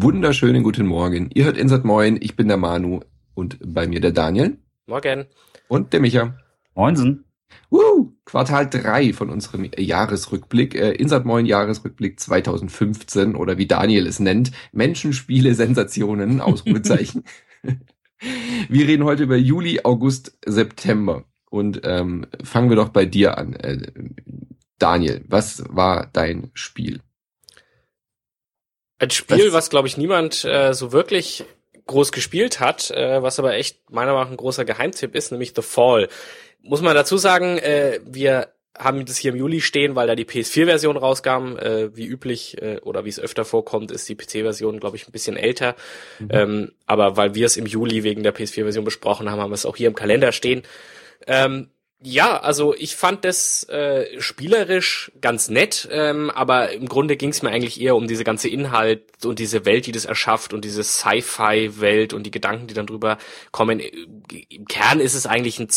wunderschönen guten Morgen. Ihr hört Insert Moin, ich bin der Manu und bei mir der Daniel. Morgen. Und der Micha. Moinsen. Quartal 3 von unserem Jahresrückblick. Insert Moin Jahresrückblick 2015 oder wie Daniel es nennt, Menschenspiele, Sensationen, Ausrufezeichen. Wir reden heute über Juli, August, September. Und fangen wir doch bei dir an. Daniel, was war dein Spiel? Ein Spiel, was glaube ich niemand so wirklich groß gespielt hat, was aber echt meiner Meinung nach ein großer Geheimtipp ist, nämlich The Fall. Muss man dazu sagen, wir haben das hier im Juli stehen, weil da die PS4-Version rauskam. Wie üblich oder wie es öfter vorkommt, ist die PC-Version, glaube ich, ein bisschen älter. Aber weil wir es im Juli wegen der PS4-Version besprochen haben, haben wir es auch hier im Kalender stehen. Ja, also ich fand das spielerisch ganz nett, aber im Grunde ging es mir eigentlich eher um diese ganze Inhalt und diese Welt, die das erschafft und diese Sci-Fi-Welt und die Gedanken, die dann drüber kommen. Im Kern ist es eigentlich ein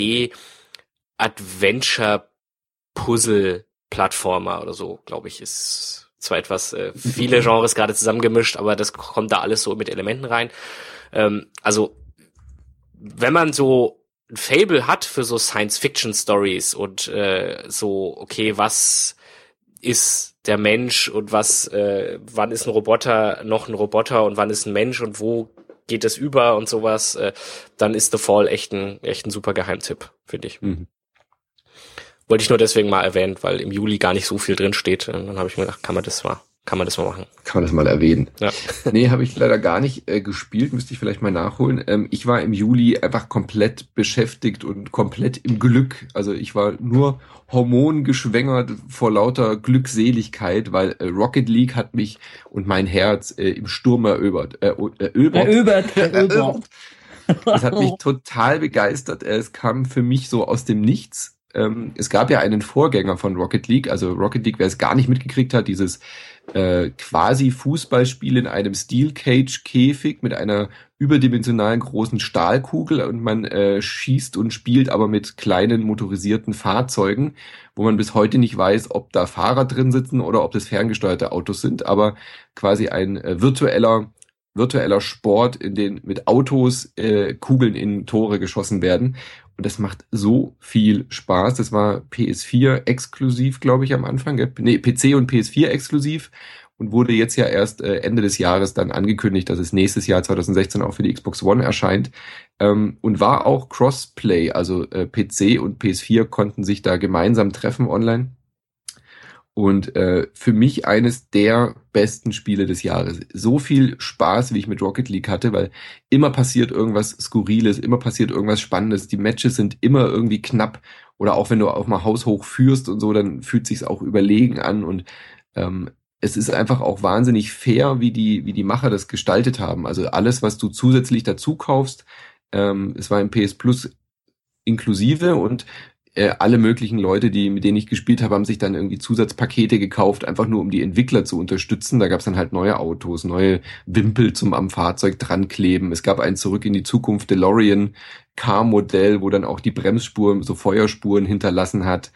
2D-Adventure-Puzzle-Plattformer oder so, glaube ich, ist zwar etwas viele Genres gerade zusammengemischt, aber das kommt da alles so mit Elementen rein. Also wenn man so ein Fable hat für so Science-Fiction-Stories und so, okay, was ist der Mensch und wann ist ein Roboter noch ein Roboter und wann ist ein Mensch und wo geht es über und sowas, dann ist The Fall echt ein super Geheimtipp, finde ich. Wollte ich nur deswegen mal erwähnen, weil im Juli gar nicht so viel drin steht. Und dann habe ich mir gedacht, kann man das mal machen. Kann man das mal erwähnen? Ja. Nee, habe ich leider gar nicht gespielt, müsste ich vielleicht mal nachholen. Ich war im Juli einfach komplett beschäftigt und komplett im Glück. Also ich war nur hormongeschwängert vor lauter Glückseligkeit, weil Rocket League hat mich und mein Herz im Sturm erobert. Das hat mich total begeistert. Es kam für mich so aus dem Nichts. Es gab ja einen Vorgänger von Rocket League, also Rocket League, wer es gar nicht mitgekriegt hat, dieses quasi Fußballspiel in einem Steel Cage Käfig mit einer überdimensionalen großen Stahlkugel und man schießt und spielt aber mit kleinen motorisierten Fahrzeugen, wo man bis heute nicht weiß, ob da Fahrer drin sitzen oder ob das ferngesteuerte Autos sind, aber quasi ein virtueller Sport, in den mit Autos Kugeln in Tore geschossen werden. Und das macht so viel Spaß. Das war PS4 exklusiv, glaube ich, am Anfang. Nee, PC und PS4 exklusiv und wurde jetzt ja erst Ende des Jahres dann angekündigt, dass es nächstes Jahr 2016 auch für die Xbox One erscheint. Und war auch Crossplay, also PC und PS4 konnten sich da gemeinsam treffen online. Und für mich eines der besten Spiele des Jahres. So viel Spaß, wie ich mit Rocket League hatte, weil immer passiert irgendwas Skurriles, immer passiert irgendwas Spannendes. Die Matches sind immer irgendwie knapp. Oder auch wenn du auch mal haushoch führst und so, dann fühlt sich's auch überlegen an. Und es ist einfach auch wahnsinnig fair, wie die Macher das gestaltet haben. Also alles, was du zusätzlich dazu kaufst, es war im PS Plus inklusive und alle möglichen Leute, mit denen ich gespielt habe, haben sich dann irgendwie Zusatzpakete gekauft, einfach nur um die Entwickler zu unterstützen. Da gab es dann halt neue Autos, neue Wimpel zum am Fahrzeug dran kleben. Es gab ein Zurück in die Zukunft DeLorean Car-Modell, wo dann auch die Bremsspuren, so Feuerspuren hinterlassen hat.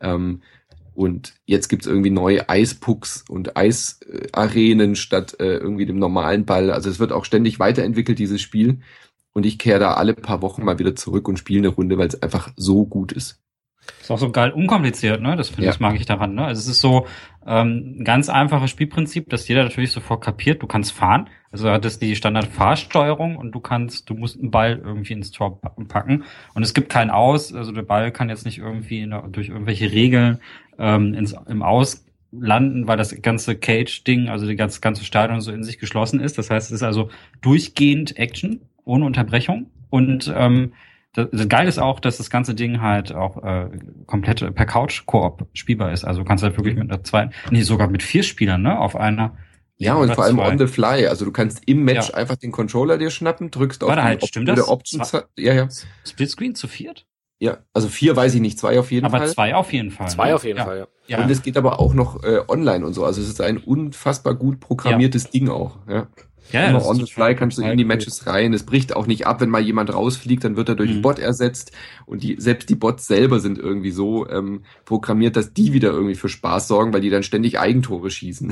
Und jetzt gibt's irgendwie neue Eispucks und Eisarenen statt irgendwie dem normalen Ball. Also es wird auch ständig weiterentwickelt, dieses Spiel. Und ich kehre da alle paar Wochen mal wieder zurück und spiele eine Runde, weil es einfach so gut ist. Ist auch so geil unkompliziert, ne? Das mag ich daran, ne? Also es ist so ein ganz einfaches Spielprinzip, das jeder natürlich sofort kapiert. Du kannst fahren, also das ist die Standard-Fahrsteuerung und du musst einen Ball irgendwie ins Tor packen und es gibt kein Aus, also der Ball kann jetzt nicht irgendwie durch irgendwelche Regeln im Aus landen, weil das ganze Cage-Ding, also die ganze Stadion so in sich geschlossen ist. Das heißt, es ist also durchgehend Action, ohne Unterbrechung und das Geile ist auch, dass das ganze Ding halt auch komplett per Couch-Koop spielbar ist. Also du kannst halt wirklich sogar mit 4 Spielern, ne, auf einer. Ja, und vor allem on the fly. Also du kannst im Match einfach den Controller dir schnappen, drückst auf die Options. Ja. Splitscreen zu 4? Ja, also 4 weiß ich nicht, 2 auf jeden Fall. Aber 2 auf jeden Fall. 2 auf jeden Fall, ja. Und es geht aber auch noch online und so. Also es ist ein unfassbar gut programmiertes Ding auch, ja. Ja, immer on the fly kannst du in die Matches rein. Es bricht auch nicht ab, wenn mal jemand rausfliegt, dann wird er durch einen Bot ersetzt. Und selbst die Bots selber sind irgendwie so programmiert, dass die wieder irgendwie für Spaß sorgen, weil die dann ständig Eigentore schießen.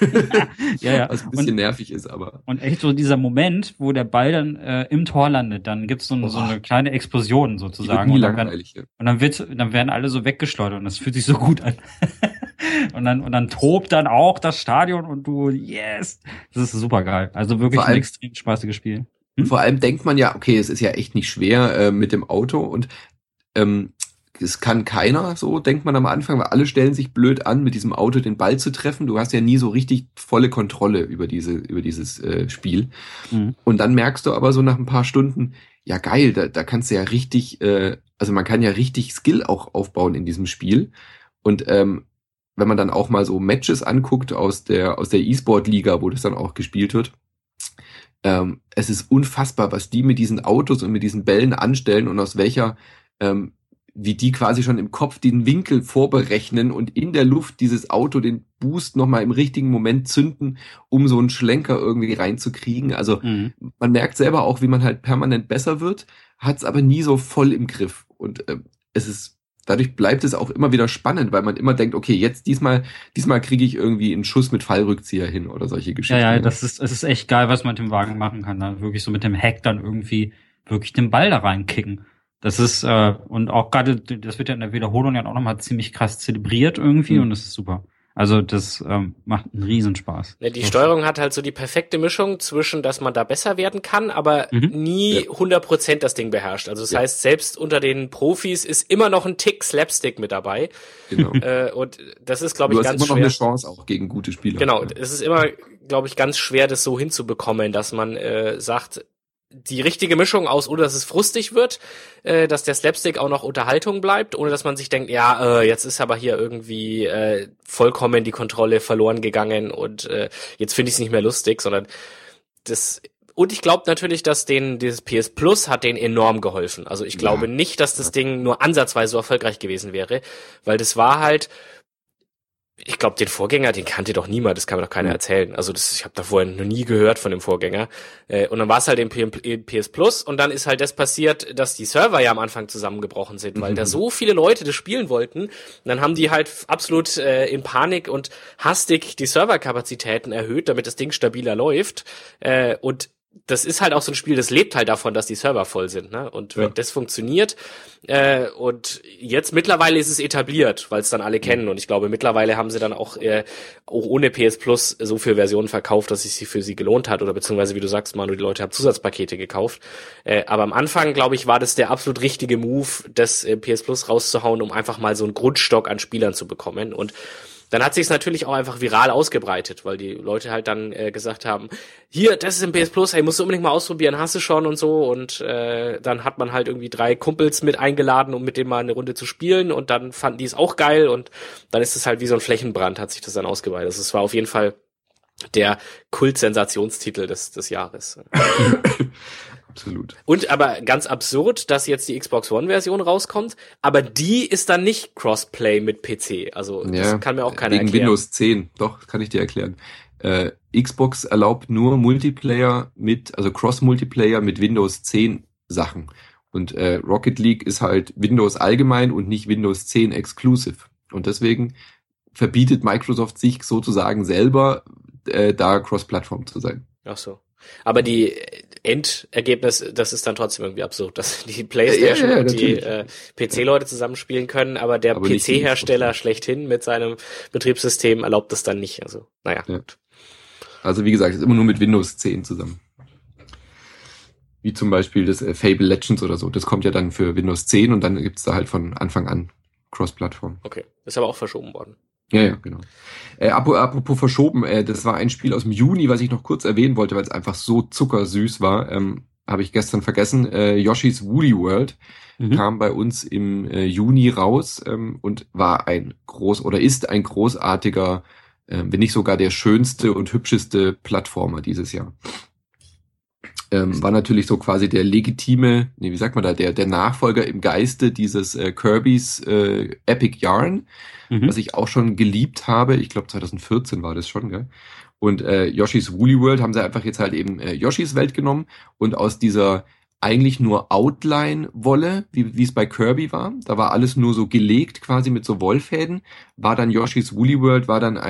Ja. Was ein bisschen nervig ist, aber. Und echt so dieser Moment, wo der Ball dann im Tor landet, dann gibt's so eine kleine Explosion sozusagen. Und dann werden alle so weggeschleudert und das fühlt sich so gut an. und dann tobt dann auch das Stadion und du, yes! Das ist super geil. Also wirklich ein extrem spaßiges Spiel. Vor allem denkt man ja, okay, es ist ja echt nicht schwer mit dem Auto und es kann keiner, so denkt man am Anfang, weil alle stellen sich blöd an, mit diesem Auto den Ball zu treffen. Du hast ja nie so richtig volle Kontrolle über dieses Spiel. Und dann merkst du aber so nach ein paar Stunden, ja geil, da kannst du ja richtig, also man kann ja richtig Skill auch aufbauen in diesem Spiel. Und wenn man dann auch mal so Matches anguckt aus der E-Sport-Liga, wo das dann auch gespielt wird, es ist unfassbar, was die mit diesen Autos und mit diesen Bällen anstellen und aus welcher, wie die quasi schon im Kopf den Winkel vorberechnen und in der Luft dieses Auto den Boost nochmal im richtigen Moment zünden, um so einen Schlenker irgendwie reinzukriegen. Also man merkt selber auch, wie man halt permanent besser wird, hat es aber nie so voll im Griff. Und dadurch bleibt es auch immer wieder spannend, weil man immer denkt, okay, jetzt diesmal kriege ich irgendwie einen Schuss mit Fallrückzieher hin oder solche Geschichten. Ja, es ist echt geil, was man mit dem Wagen machen kann. Da wirklich so mit dem Hack dann irgendwie wirklich den Ball da reinkicken. Das ist, und auch gerade, das wird ja in der Wiederholung ja auch nochmal ziemlich krass zelebriert irgendwie und das ist super. Also das macht einen Riesenspaß. Ja, die Steuerung hat halt so die perfekte Mischung zwischen, dass man da besser werden kann, aber nie 100% das Ding beherrscht. Also das heißt, selbst unter den Profis ist immer noch ein Tick Slapstick mit dabei. Genau. Und das ist, glaube ich, ganz schwer. Du hast immer noch eine Chance auch gegen gute Spieler. Genau, es ist immer, glaube ich, ganz schwer, das so hinzubekommen, dass man sagt, die richtige Mischung aus, ohne dass es frustig wird, dass der Slapstick auch noch Unterhaltung bleibt, ohne dass man sich denkt, jetzt ist aber hier irgendwie vollkommen die Kontrolle verloren gegangen und jetzt finde ich es nicht mehr lustig, sondern und ich glaube natürlich, dass dieses PS Plus hat denen enorm geholfen. Also ich glaube nicht, dass das Ding nur ansatzweise so erfolgreich gewesen wäre, weil das war halt, ich glaube, den Vorgänger, den kannte doch niemand, das kann mir doch keiner erzählen. Also ich habe da vorher noch nie gehört von dem Vorgänger. Und dann war es halt im PS Plus und dann ist halt das passiert, dass die Server ja am Anfang zusammengebrochen sind, weil da so viele Leute das spielen wollten. Und dann haben die halt absolut in Panik und hastig die Serverkapazitäten erhöht, damit das Ding stabiler läuft. Und das ist halt auch so ein Spiel, das lebt halt davon, dass die Server voll sind, ne? Und wenn das funktioniert, und jetzt mittlerweile ist es etabliert, weil es dann alle kennen. Und ich glaube, mittlerweile haben sie dann auch ohne PS Plus so viele Versionen verkauft, dass es sich für sie gelohnt hat. Oder beziehungsweise, wie du sagst, Manu, die Leute haben Zusatzpakete gekauft. Aber am Anfang, glaube ich, war das der absolut richtige Move, das PS Plus rauszuhauen, um einfach mal so einen Grundstock an Spielern zu bekommen. Und dann hat sich's natürlich auch einfach viral ausgebreitet, weil die Leute halt dann gesagt haben, hier, das ist im PS Plus, hey, musst du unbedingt mal ausprobieren, hast du schon und so. Und dann hat man halt irgendwie 3 Kumpels mit eingeladen, um mit denen mal eine Runde zu spielen. Und dann fanden die es auch geil. Und dann ist es halt wie so ein Flächenbrand, hat sich das dann ausgebreitet. Also es war auf jeden Fall der Kult-Sensationstitel des Jahres. Absolut. Und aber ganz absurd, dass jetzt die Xbox One-Version rauskommt, aber die ist dann nicht Crossplay mit PC. Also das kann mir auch keiner erklären. Wegen Windows 10, doch, kann ich dir erklären. Xbox erlaubt nur Multiplayer also Cross-Multiplayer mit Windows 10 Sachen. Und Rocket League ist halt Windows allgemein und nicht Windows 10 exclusive. Und deswegen verbietet Microsoft sich sozusagen selber, da Cross-Plattform zu sein. Ach so. Aber die Endergebnis, das ist dann trotzdem irgendwie absurd, dass die PlayStation und die PC-Leute zusammenspielen können, aber der PC-Hersteller schlechthin mit seinem Betriebssystem erlaubt das dann nicht. Also, naja. Ja. Also wie gesagt, ist immer nur mit Windows 10 zusammen. Wie zum Beispiel das Fable Legends oder so. Das kommt ja dann für Windows 10 und dann gibt's da halt von Anfang an Cross-Plattform. Okay, ist aber auch verschoben worden. Ja, genau. Apropos verschoben, das war ein Spiel aus dem Juni, was ich noch kurz erwähnen wollte, weil es einfach so zuckersüß war. Habe ich gestern vergessen. Yoshi's Woolly World kam bei uns im Juni raus und war ist ein großartiger, wenn nicht sogar der schönste und hübscheste Plattformer dieses Jahr. War natürlich so quasi der legitime, wie sagt man da, der Nachfolger im Geiste dieses Kirby's Epic Yarn, was ich auch schon geliebt habe. Ich glaube 2014 war das schon, gell? Und Yoshi's Woolly World haben sie einfach jetzt halt eben Yoshi's Welt genommen und aus dieser eigentlich nur Outline-Wolle, wie es bei Kirby war, da war alles nur so gelegt quasi mit so Wollfäden, war dann Yoshi's Woolly World, war dann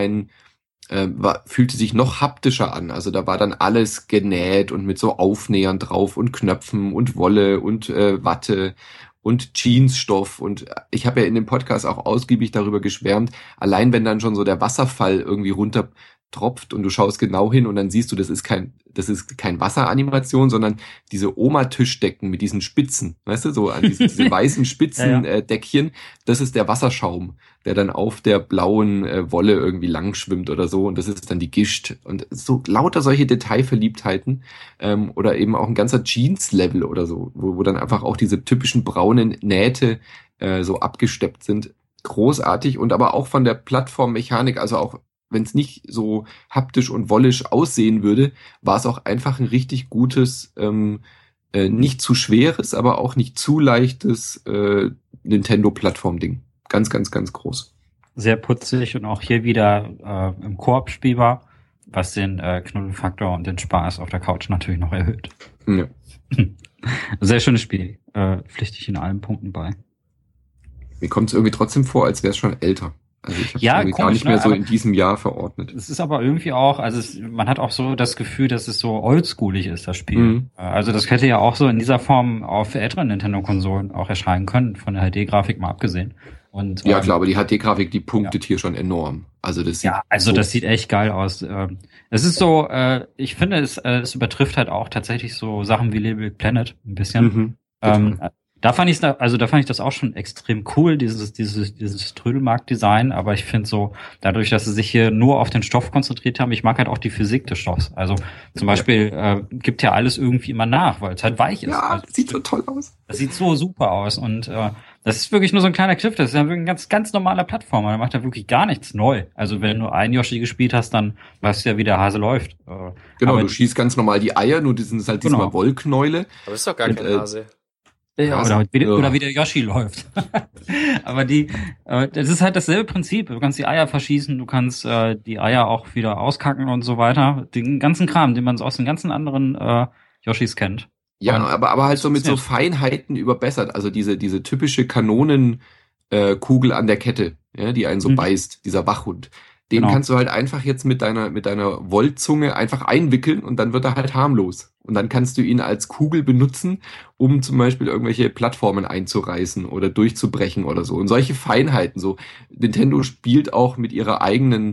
fühlte sich noch haptischer an. Also da war dann alles genäht und mit so Aufnähern drauf und Knöpfen und Wolle und Watte und Jeansstoff. Und ich habe ja in dem Podcast auch ausgiebig darüber geschwärmt, allein wenn dann schon so der Wasserfall irgendwie runtertropft und du schaust genau hin und dann siehst du, das ist kein Wasseranimation, sondern diese Oma-Tischdecken mit diesen Spitzen, weißt du, so an diese weißen Spitzen Deckchen, das ist der Wasserschaum, der dann auf der blauen Wolle irgendwie lang schwimmt oder so und das ist dann die Gischt und so lauter solche Detailverliebtheiten oder eben auch ein ganzer Jeans-Level oder so, wo dann einfach auch diese typischen braunen Nähte so abgesteppt sind. Großartig und aber auch von der Plattformmechanik, also auch wenn es nicht so haptisch und wollisch aussehen würde, war es auch einfach ein richtig gutes, nicht zu schweres, aber auch nicht zu leichtes Nintendo-Plattform-Ding. Ganz, ganz, ganz groß. Sehr putzig und auch hier wieder im Koop spielbar, was den Knuddelfaktor und den Spaß auf der Couch natürlich noch erhöht. Ja. Sehr schönes Spiel. Pflichte ich in allen Punkten bei. Mir kommt es irgendwie trotzdem vor, als wäre es schon älter. Also ich habe es irgendwie gar nicht mehr so in diesem Jahr verordnet. Es ist aber irgendwie auch, man hat auch so das Gefühl, dass es so oldschoolig ist, das Spiel. Mhm. Also das hätte ja auch so in dieser Form auf älteren Nintendo-Konsolen auch erscheinen können, von der HD-Grafik mal abgesehen. Und, ja klar, aber die HD-Grafik, die punktet hier schon enorm. Also das sieht das sieht echt geil aus. Es ist so, ich finde, es übertrifft halt auch tatsächlich so Sachen wie Little Planet ein bisschen. Da fand ich das auch schon extrem cool, dieses Trödelmarkt-Design, aber ich finde so, dadurch, dass sie sich hier nur auf den Stoff konzentriert haben, ich mag halt auch die Physik des Stoffs. Also zum Beispiel gibt ja alles irgendwie immer nach, weil es halt weich ist. Ja, also, das sieht so toll aus. Das sieht so super aus und das ist wirklich nur so ein kleiner Griff, das ist ja wirklich ein ganz, ganz normaler Plattformer, der macht ja wirklich gar nichts neu. Also wenn du einen Yoshi gespielt hast, dann weißt du ja, wie der Hase läuft. Genau, du schießt ganz normal die Eier, nur die sind halt diesmal Wollknäule. Aber das ist doch gar kein Hase. Ja, oder wie der Yoshi läuft. Aber das ist halt dasselbe Prinzip. Du kannst die Eier verschießen, du kannst die Eier auch wieder auskacken und so weiter. Den ganzen Kram, den man so aus den ganzen anderen Yoshis kennt. Ja, aber halt so mit so Feinheiten überbessert. Also diese typische Kanonenkugel an der Kette, ja, die einen so beißt, dieser Wachhund. Den kannst du halt einfach jetzt mit deiner Wollzunge einfach einwickeln und dann wird er halt harmlos. Und dann kannst du ihn als Kugel benutzen, um zum Beispiel irgendwelche Plattformen einzureißen oder durchzubrechen oder so. Und solche Feinheiten so. Nintendo spielt auch mit ihrem eigenen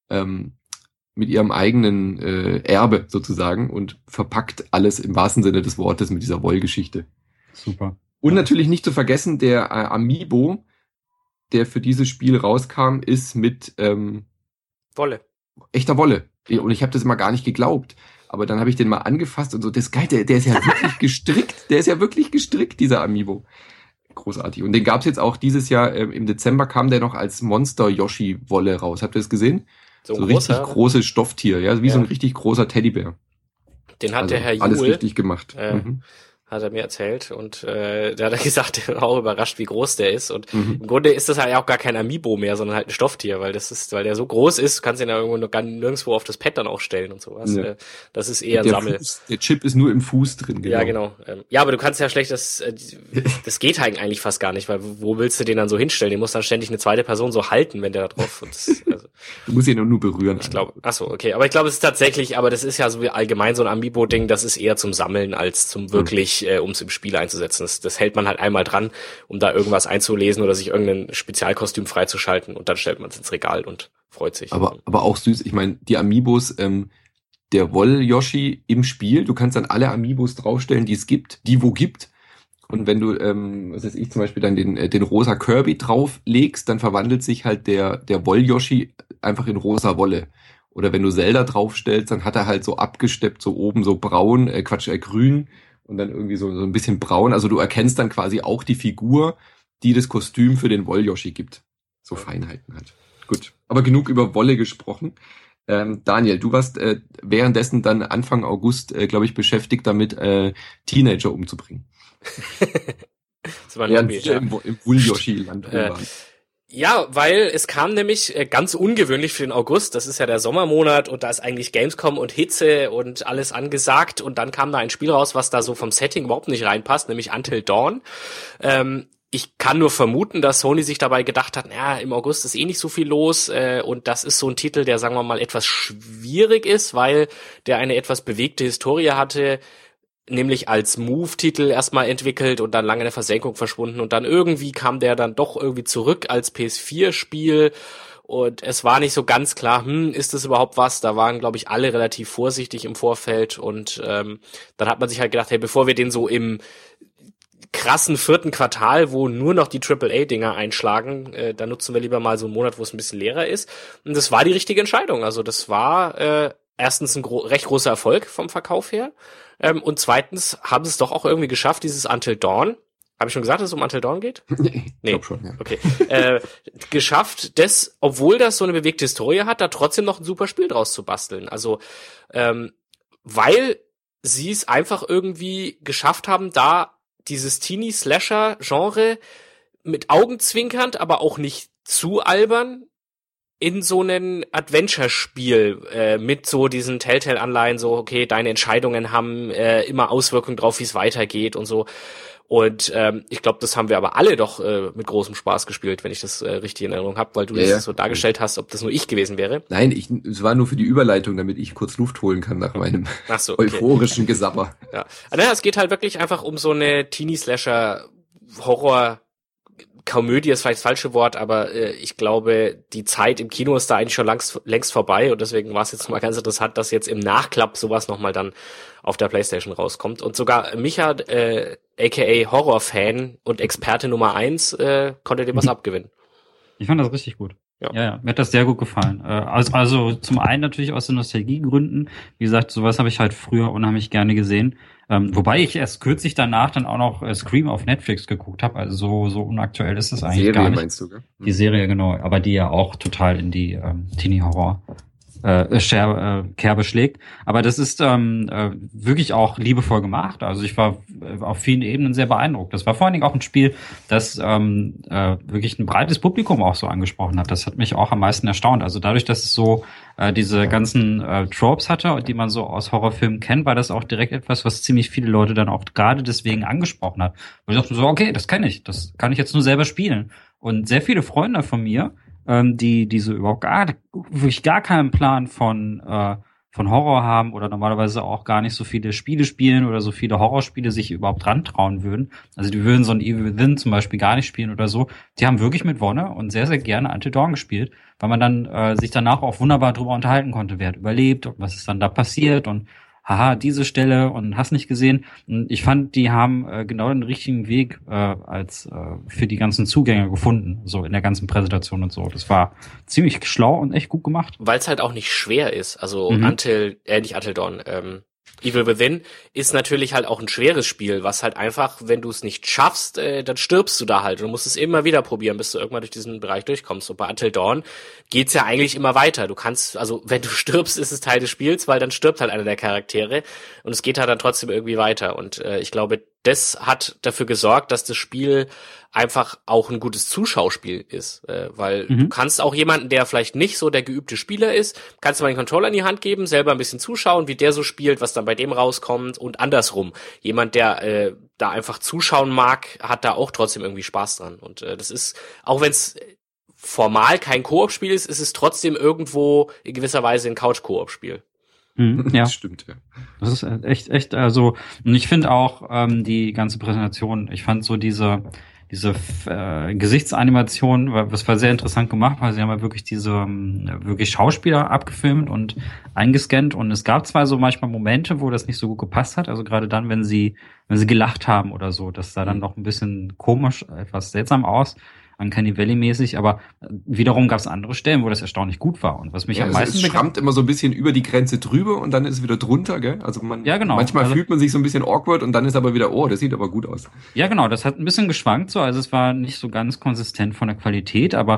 Erbe sozusagen und verpackt alles im wahrsten Sinne des Wortes mit dieser Wollgeschichte. Super. Und natürlich nicht zu vergessen, der Amiibo, der für dieses Spiel rauskam, ist mit Wolle. Echter Wolle. Und ich habe das immer gar nicht geglaubt. Aber dann habe ich den mal angefasst und so, das ist geil, der ist ja wirklich gestrickt. Der ist ja wirklich gestrickt, dieser Amiibo. Großartig. Und den gab's jetzt auch dieses Jahr, im Dezember kam der noch als Monster-Yoshi-Wolle raus. Habt ihr das gesehen? So ein richtig großes Stofftier, ja, wie so ein richtig großer Teddybär. Den hat der Herr Juhl. Alles richtig gemacht. Hat er mir erzählt und der hat er gesagt, der war auch überrascht, wie groß der ist und im Grunde ist das halt auch gar kein Amiibo mehr, sondern halt ein Stofftier, weil der so groß ist, du kannst ihn ja irgendwo nirgendwo auf das Pad dann auch stellen und sowas. Ja. Das ist eher ein Sammel. Der Chip ist nur im Fuß drin. Genau. Ja, genau. Ja, aber du kannst ja schlecht, das geht halt eigentlich fast gar nicht, weil wo willst du den dann so hinstellen? Den muss dann ständig eine zweite Person so halten, wenn der da drauf ist. Also, du musst ihn nur berühren. Ich glaube, okay, aber ich glaube, es ist tatsächlich, aber das ist ja so wie allgemein so ein Amiibo-Ding, das ist eher zum Sammeln als zum wirklich um es im Spiel einzusetzen. Das hält man halt einmal dran, um da irgendwas einzulesen oder sich irgendein Spezialkostüm freizuschalten und dann stellt man es ins Regal und freut sich. Aber auch süß. Ich meine, die Amiibos, der Woll-Yoshi im Spiel, du kannst dann alle Amiibos draufstellen, die es gibt, Und wenn du, was weiß ich, zum Beispiel dann den rosa Kirby drauflegst, dann verwandelt sich halt der Woll-Yoshi einfach in rosa Wolle. Oder wenn du Zelda draufstellst, dann hat er halt so abgesteppt, so oben so braun, grün, und dann irgendwie so ein bisschen braun. Also du erkennst dann quasi auch die Figur, die das Kostüm für den Woll-Yoshi gibt. So Feinheiten halt. Gut. Aber genug über Wolle gesprochen. Daniel, du warst währenddessen dann Anfang August, glaube ich, beschäftigt damit, Teenager umzubringen. Das war ein Spiel, im Woll-Yoshi-Land waren. Ja, weil es kam nämlich ganz ungewöhnlich für den August, das ist ja der Sommermonat und da ist eigentlich Gamescom und Hitze und alles angesagt und dann kam da ein Spiel raus, was da so vom Setting überhaupt nicht reinpasst, nämlich Until Dawn. Ich kann nur vermuten, dass Sony sich dabei gedacht hat, naja, im August ist eh nicht so viel los und das ist so ein Titel, der, sagen wir mal, etwas schwierig ist, weil der eine etwas bewegte Historie hatte, nämlich als Move-Titel erstmal entwickelt und dann lange in der Versenkung verschwunden und dann irgendwie kam der dann doch irgendwie zurück als PS4-Spiel und es war nicht so ganz klar, ist das überhaupt was? Da waren, glaube ich, alle relativ vorsichtig im Vorfeld und dann hat man sich halt gedacht, hey, bevor wir den so im krassen 4. Quartal, wo nur noch die AAA-Dinger einschlagen, da nutzen wir lieber mal so einen Monat, wo es ein bisschen leerer ist. Und das war die richtige Entscheidung. Also das war erstens ein recht großer Erfolg vom Verkauf her. Und zweitens haben sie es doch auch irgendwie geschafft, dieses Until Dawn. Habe ich schon gesagt, dass es um Until Dawn geht? Nee. Ich glaube schon, ja. Okay. Geschafft, obwohl das so eine bewegte Historie hat, da trotzdem noch ein super Spiel draus zu basteln. Also, weil sie es einfach irgendwie geschafft haben, da dieses Teenie-Slasher-Genre mit Augenzwinkernd, aber auch nicht zu albern in so einen Adventure-Spiel mit so diesen Telltale-Anleihen, so, okay, deine Entscheidungen haben immer Auswirkungen drauf, wie es weitergeht und so. Und ich glaube, das haben wir aber alle doch mit großem Spaß gespielt, wenn ich das richtig in Erinnerung habe, weil du das so dargestellt hast, ob das nur ich gewesen wäre. Nein, es war nur für die Überleitung, damit ich kurz Luft holen kann nach meinem euphorischen Gesapper. Ja, naja, es geht halt wirklich einfach um so eine Teenie-Slasher-Horror- Komödie ist vielleicht das falsche Wort, aber ich glaube, die Zeit im Kino ist da eigentlich schon längst vorbei und deswegen war es jetzt mal ganz interessant, dass jetzt im Nachklapp sowas nochmal dann auf der PlayStation rauskommt. Und sogar Micha, aka Horror-Fan und Experte Nummer 1, konnte dem was abgewinnen. Ich fand das richtig gut. Ja, mir hat das sehr gut gefallen. Also zum einen natürlich aus den Nostalgiegründen. Wie gesagt, sowas habe ich halt früher unheimlich gerne gesehen. Wobei ich erst kürzlich danach dann auch noch Scream auf Netflix geguckt habe. Also so unaktuell ist das eigentlich Serie, gar nicht. Meinst du, gell? Die Serie, genau. Aber die ja auch total in die Teenie-Horror Kerbe schlägt. Aber das ist wirklich auch liebevoll gemacht. Also ich war auf vielen Ebenen sehr beeindruckt. Das war vor allen Dingen auch ein Spiel, das wirklich ein breites Publikum auch so angesprochen hat. Das hat mich auch am meisten erstaunt. Also dadurch, dass es so diese ganzen Tropes hatte, die man so aus Horrorfilmen kennt, war das auch direkt etwas, was ziemlich viele Leute dann auch gerade deswegen angesprochen hat. Und ich dachte so, okay, das kenne ich. Das kann ich jetzt nur selber spielen. Und sehr viele Freunde von mir, die so überhaupt wirklich gar keinen Plan von Horror haben oder normalerweise auch gar nicht so viele Spiele spielen oder so viele Horrorspiele sich überhaupt rantrauen würden. Also die würden so ein Evil Within zum Beispiel gar nicht spielen oder so. Die haben wirklich mit Wonne und sehr, sehr gerne Until Dawn gespielt, weil man dann sich danach auch wunderbar drüber unterhalten konnte, wer hat überlebt und was ist dann da passiert und haha, diese Stelle und hast nicht gesehen. Und ich fand, die haben genau den richtigen Weg als für die ganzen Zugänge gefunden, so in der ganzen Präsentation und so. Das war ziemlich schlau und echt gut gemacht. Weil es halt auch nicht schwer ist. Also nicht Until Dawn. Evil Within ist natürlich halt auch ein schweres Spiel, was halt einfach, wenn du es nicht schaffst, dann stirbst du da halt. Du musst es immer wieder probieren, bis du irgendwann durch diesen Bereich durchkommst. Und bei Until Dawn geht's ja eigentlich immer weiter. Du kannst, also wenn du stirbst, ist es Teil des Spiels, weil dann stirbt halt einer der Charaktere und es geht halt dann trotzdem irgendwie weiter. Und ich glaube, das hat dafür gesorgt, dass das Spiel einfach auch ein gutes Zuschauspiel ist, weil du kannst auch jemanden, der vielleicht nicht so der geübte Spieler ist, kannst du mal den Controller in die Hand geben, selber ein bisschen zuschauen, wie der so spielt, was dann bei dem rauskommt und andersrum. Jemand, der da einfach zuschauen mag, hat da auch trotzdem irgendwie Spaß dran und das ist, auch wenn es formal kein Koop-Spiel ist, ist es trotzdem irgendwo in gewisser Weise ein Couch-Koop-Spiel. Ja, das stimmt, ja. Das ist echt, also, und ich finde auch die ganze Präsentation, ich fand so diese Gesichtsanimation, das war sehr interessant gemacht, weil sie haben ja wirklich diese wirklich Schauspieler abgefilmt und eingescannt und es gab zwar so manchmal Momente, wo das nicht so gut gepasst hat, also gerade dann, wenn sie gelacht haben oder so, das sah dann noch ein bisschen komisch, etwas seltsam aus. Uncanny Valley-mäßig, aber wiederum gab es andere Stellen, wo das erstaunlich gut war. Und was mich am meisten es schrammt immer so ein bisschen über die Grenze drüber und dann ist es wieder drunter, gell? Also manchmal fühlt man sich so ein bisschen awkward und dann ist aber wieder, oh, das sieht aber gut aus. Ja, genau, das hat ein bisschen geschwankt so, also es war nicht so ganz konsistent von der Qualität, aber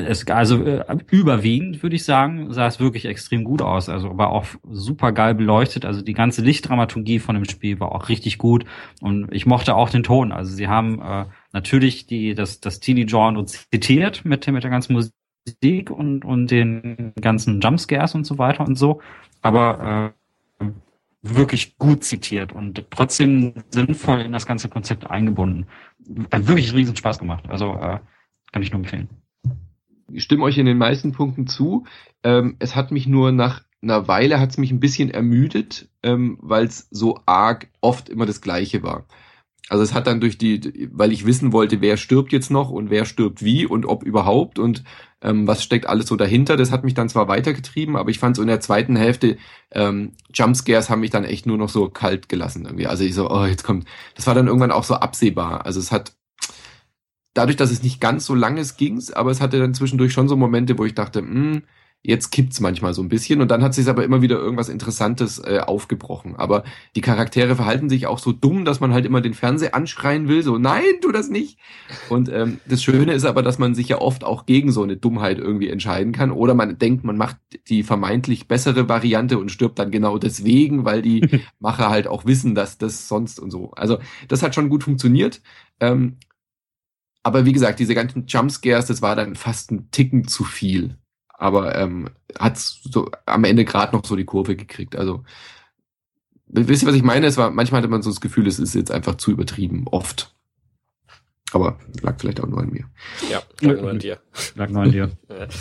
überwiegend, würde ich sagen, sah es wirklich extrem gut aus, also aber auch super geil beleuchtet, also die ganze Lichtdramaturgie von dem Spiel war auch richtig gut und ich mochte auch den Ton, also sie haben natürlich das Teenie-Genre zitiert mit der ganzen Musik und den ganzen Jumpscares und so weiter und so, aber wirklich gut zitiert und trotzdem sinnvoll in das ganze Konzept eingebunden. Hat wirklich riesen Spaß gemacht. Also kann ich nur empfehlen. Ich stimme euch in den meisten Punkten zu. Es hat mich nur nach einer Weile hat's mich ein bisschen ermüdet, weil es so arg oft immer das Gleiche war. Also es hat dann weil ich wissen wollte, wer stirbt jetzt noch und wer stirbt wie und ob überhaupt und was steckt alles so dahinter, das hat mich dann zwar weitergetrieben, aber ich fand so in der zweiten Hälfte, Jumpscares haben mich dann echt nur noch so kalt gelassen irgendwie. Also ich so, jetzt kommt, das war dann irgendwann auch so absehbar. Also es hat, dadurch, dass es nicht ganz so langes ging's, aber es hatte dann zwischendurch schon so Momente, wo ich dachte, jetzt kippt's manchmal so ein bisschen und dann hat sich aber immer wieder irgendwas Interessantes aufgebrochen. Aber die Charaktere verhalten sich auch so dumm, dass man halt immer den Fernseher anschreien will, so nein, tu das nicht. Und das Schöne ist aber, dass man sich ja oft auch gegen so eine Dummheit irgendwie entscheiden kann oder man denkt, man macht die vermeintlich bessere Variante und stirbt dann genau deswegen, weil die Macher halt auch wissen, dass das sonst und so. Also das hat schon gut funktioniert. Aber wie gesagt, diese ganzen Jumpscares, das war dann fast ein Ticken zu viel. Aber hat so am Ende gerade noch so die Kurve gekriegt. Also wisst ihr, was ich meine? Manchmal hatte man so das Gefühl, es ist jetzt einfach zu übertrieben, oft. Aber lag vielleicht auch nur an mir. Ja, lag nur an dir. Lag nur an dir.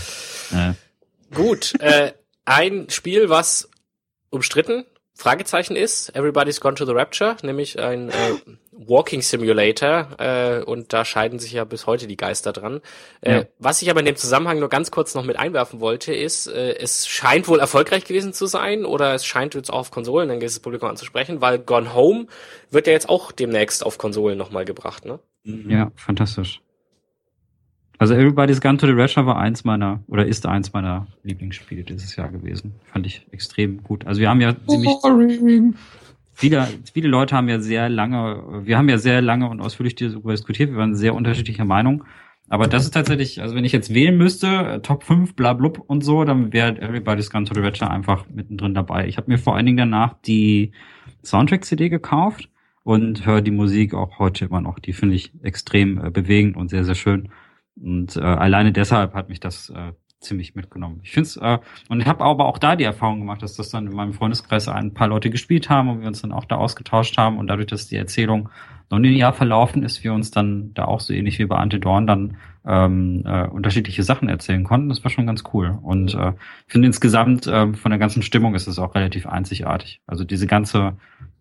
Gut, ein Spiel, was umstritten, Fragezeichen ist, Everybody's Gone to the Rapture, nämlich ein Walking Simulator, und da scheiden sich ja bis heute die Geister dran. Was ich aber in dem Zusammenhang nur ganz kurz noch mit einwerfen wollte, ist, es scheint wohl erfolgreich gewesen zu sein, oder es scheint jetzt auch auf Konsolen ein gewisses Publikum anzusprechen, weil Gone Home wird ja jetzt auch demnächst auf Konsolen nochmal gebracht, ne? Ja, fantastisch. Also Everybody's Gone to the Rapture ist eins meiner Lieblingsspiele dieses Jahr gewesen. Fand ich extrem gut. Also wir haben ja viele Leute haben ja sehr lange und ausführlich darüber diskutiert. Wir waren sehr unterschiedlicher Meinung. Aber das ist tatsächlich, also wenn ich jetzt wählen müsste, Top 5, blablub und so, dann wäre Everybody's Gone to the Rapture einfach mittendrin dabei. Ich habe mir vor allen Dingen danach die Soundtrack-CD gekauft und höre die Musik auch heute immer noch. Die finde ich extrem bewegend und sehr, sehr schön. Und alleine deshalb hat mich das ziemlich mitgenommen. Ich finde es, und ich habe aber auch da die Erfahrung gemacht, dass das dann in meinem Freundeskreis ein paar Leute gespielt haben und wir uns dann auch da ausgetauscht haben und dadurch, dass die Erzählung noch ein Jahr verlaufen ist, wir uns dann da auch so ähnlich wie bei Until Dawn dann unterschiedliche Sachen erzählen konnten. Das war schon ganz cool. Und ich finde insgesamt von der ganzen Stimmung ist es auch relativ einzigartig. Also diese ganze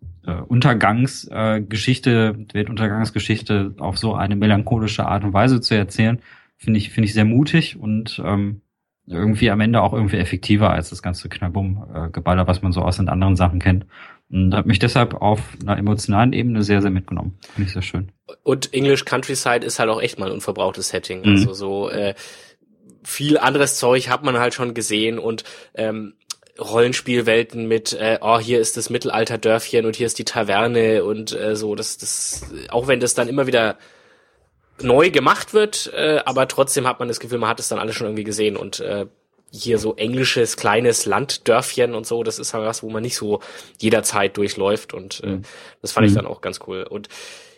Weltuntergangsgeschichte auf so eine melancholische Art und Weise zu erzählen, finde ich sehr mutig und irgendwie am Ende auch irgendwie effektiver als das ganze Knallbumm-Geballer, was man so aus den anderen Sachen kennt. Und hat mich deshalb auf einer emotionalen Ebene sehr, sehr mitgenommen. Finde ich sehr schön. Und English Countryside ist halt auch echt mal ein unverbrauchtes Setting. Also so viel anderes Zeug hat man halt schon gesehen und Rollenspielwelten mit, hier ist das Mittelalterdörfchen und hier ist die Taverne und so, das, auch wenn das dann immer wieder neu gemacht wird, aber trotzdem hat man das Gefühl, man hat es dann alles schon irgendwie gesehen und hier so englisches, kleines Landdörfchen und so, das ist halt was, wo man nicht so jederzeit durchläuft und das fand ich dann auch ganz cool. Und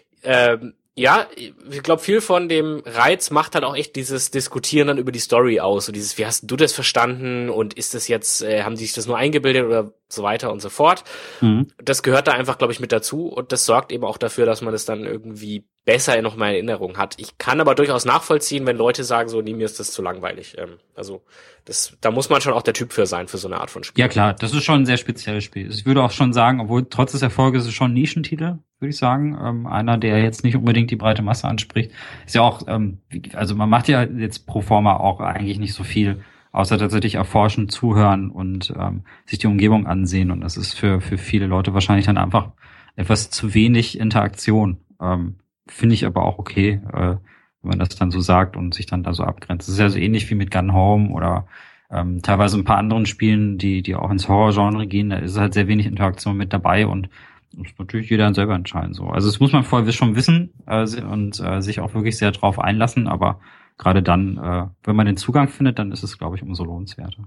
ja, ich glaube, viel von dem Reiz macht halt auch echt dieses Diskutieren dann über die Story aus. So dieses, wie hast du das verstanden und ist das jetzt, haben die sich das nur eingebildet oder so weiter und so fort. Das gehört da einfach, glaube ich, mit dazu und das sorgt eben auch dafür, dass man das dann irgendwie besser noch mal in Erinnerung hat. Ich kann aber durchaus nachvollziehen, wenn Leute sagen, so, nee, mir ist das zu langweilig. Also da muss man schon auch der Typ für sein, für so eine Art von Spiel. Ja klar, das ist schon ein sehr spezielles Spiel. Ich würde auch schon sagen, obwohl trotz des Erfolges ist es schon ein Nischentitel, würde ich sagen. Einer, der jetzt nicht unbedingt die breite Masse anspricht. Ist ja auch, also man macht ja jetzt pro forma auch eigentlich nicht so viel, außer tatsächlich erforschen, zuhören und sich die Umgebung ansehen. Und das ist für viele Leute wahrscheinlich dann einfach etwas zu wenig Interaktion. Finde ich aber auch okay, wenn man das dann so sagt und sich dann da so abgrenzt. Das ist ja so ähnlich wie mit Gone Home oder teilweise ein paar anderen Spielen, die auch ins Horror-Genre gehen. Da ist halt sehr wenig Interaktion mit dabei und das muss natürlich jeder selber entscheiden. So. Also das muss man vorher schon wissen und sich auch wirklich sehr drauf einlassen, aber gerade dann, wenn man den Zugang findet, dann ist es, glaube ich, umso lohnenswerter.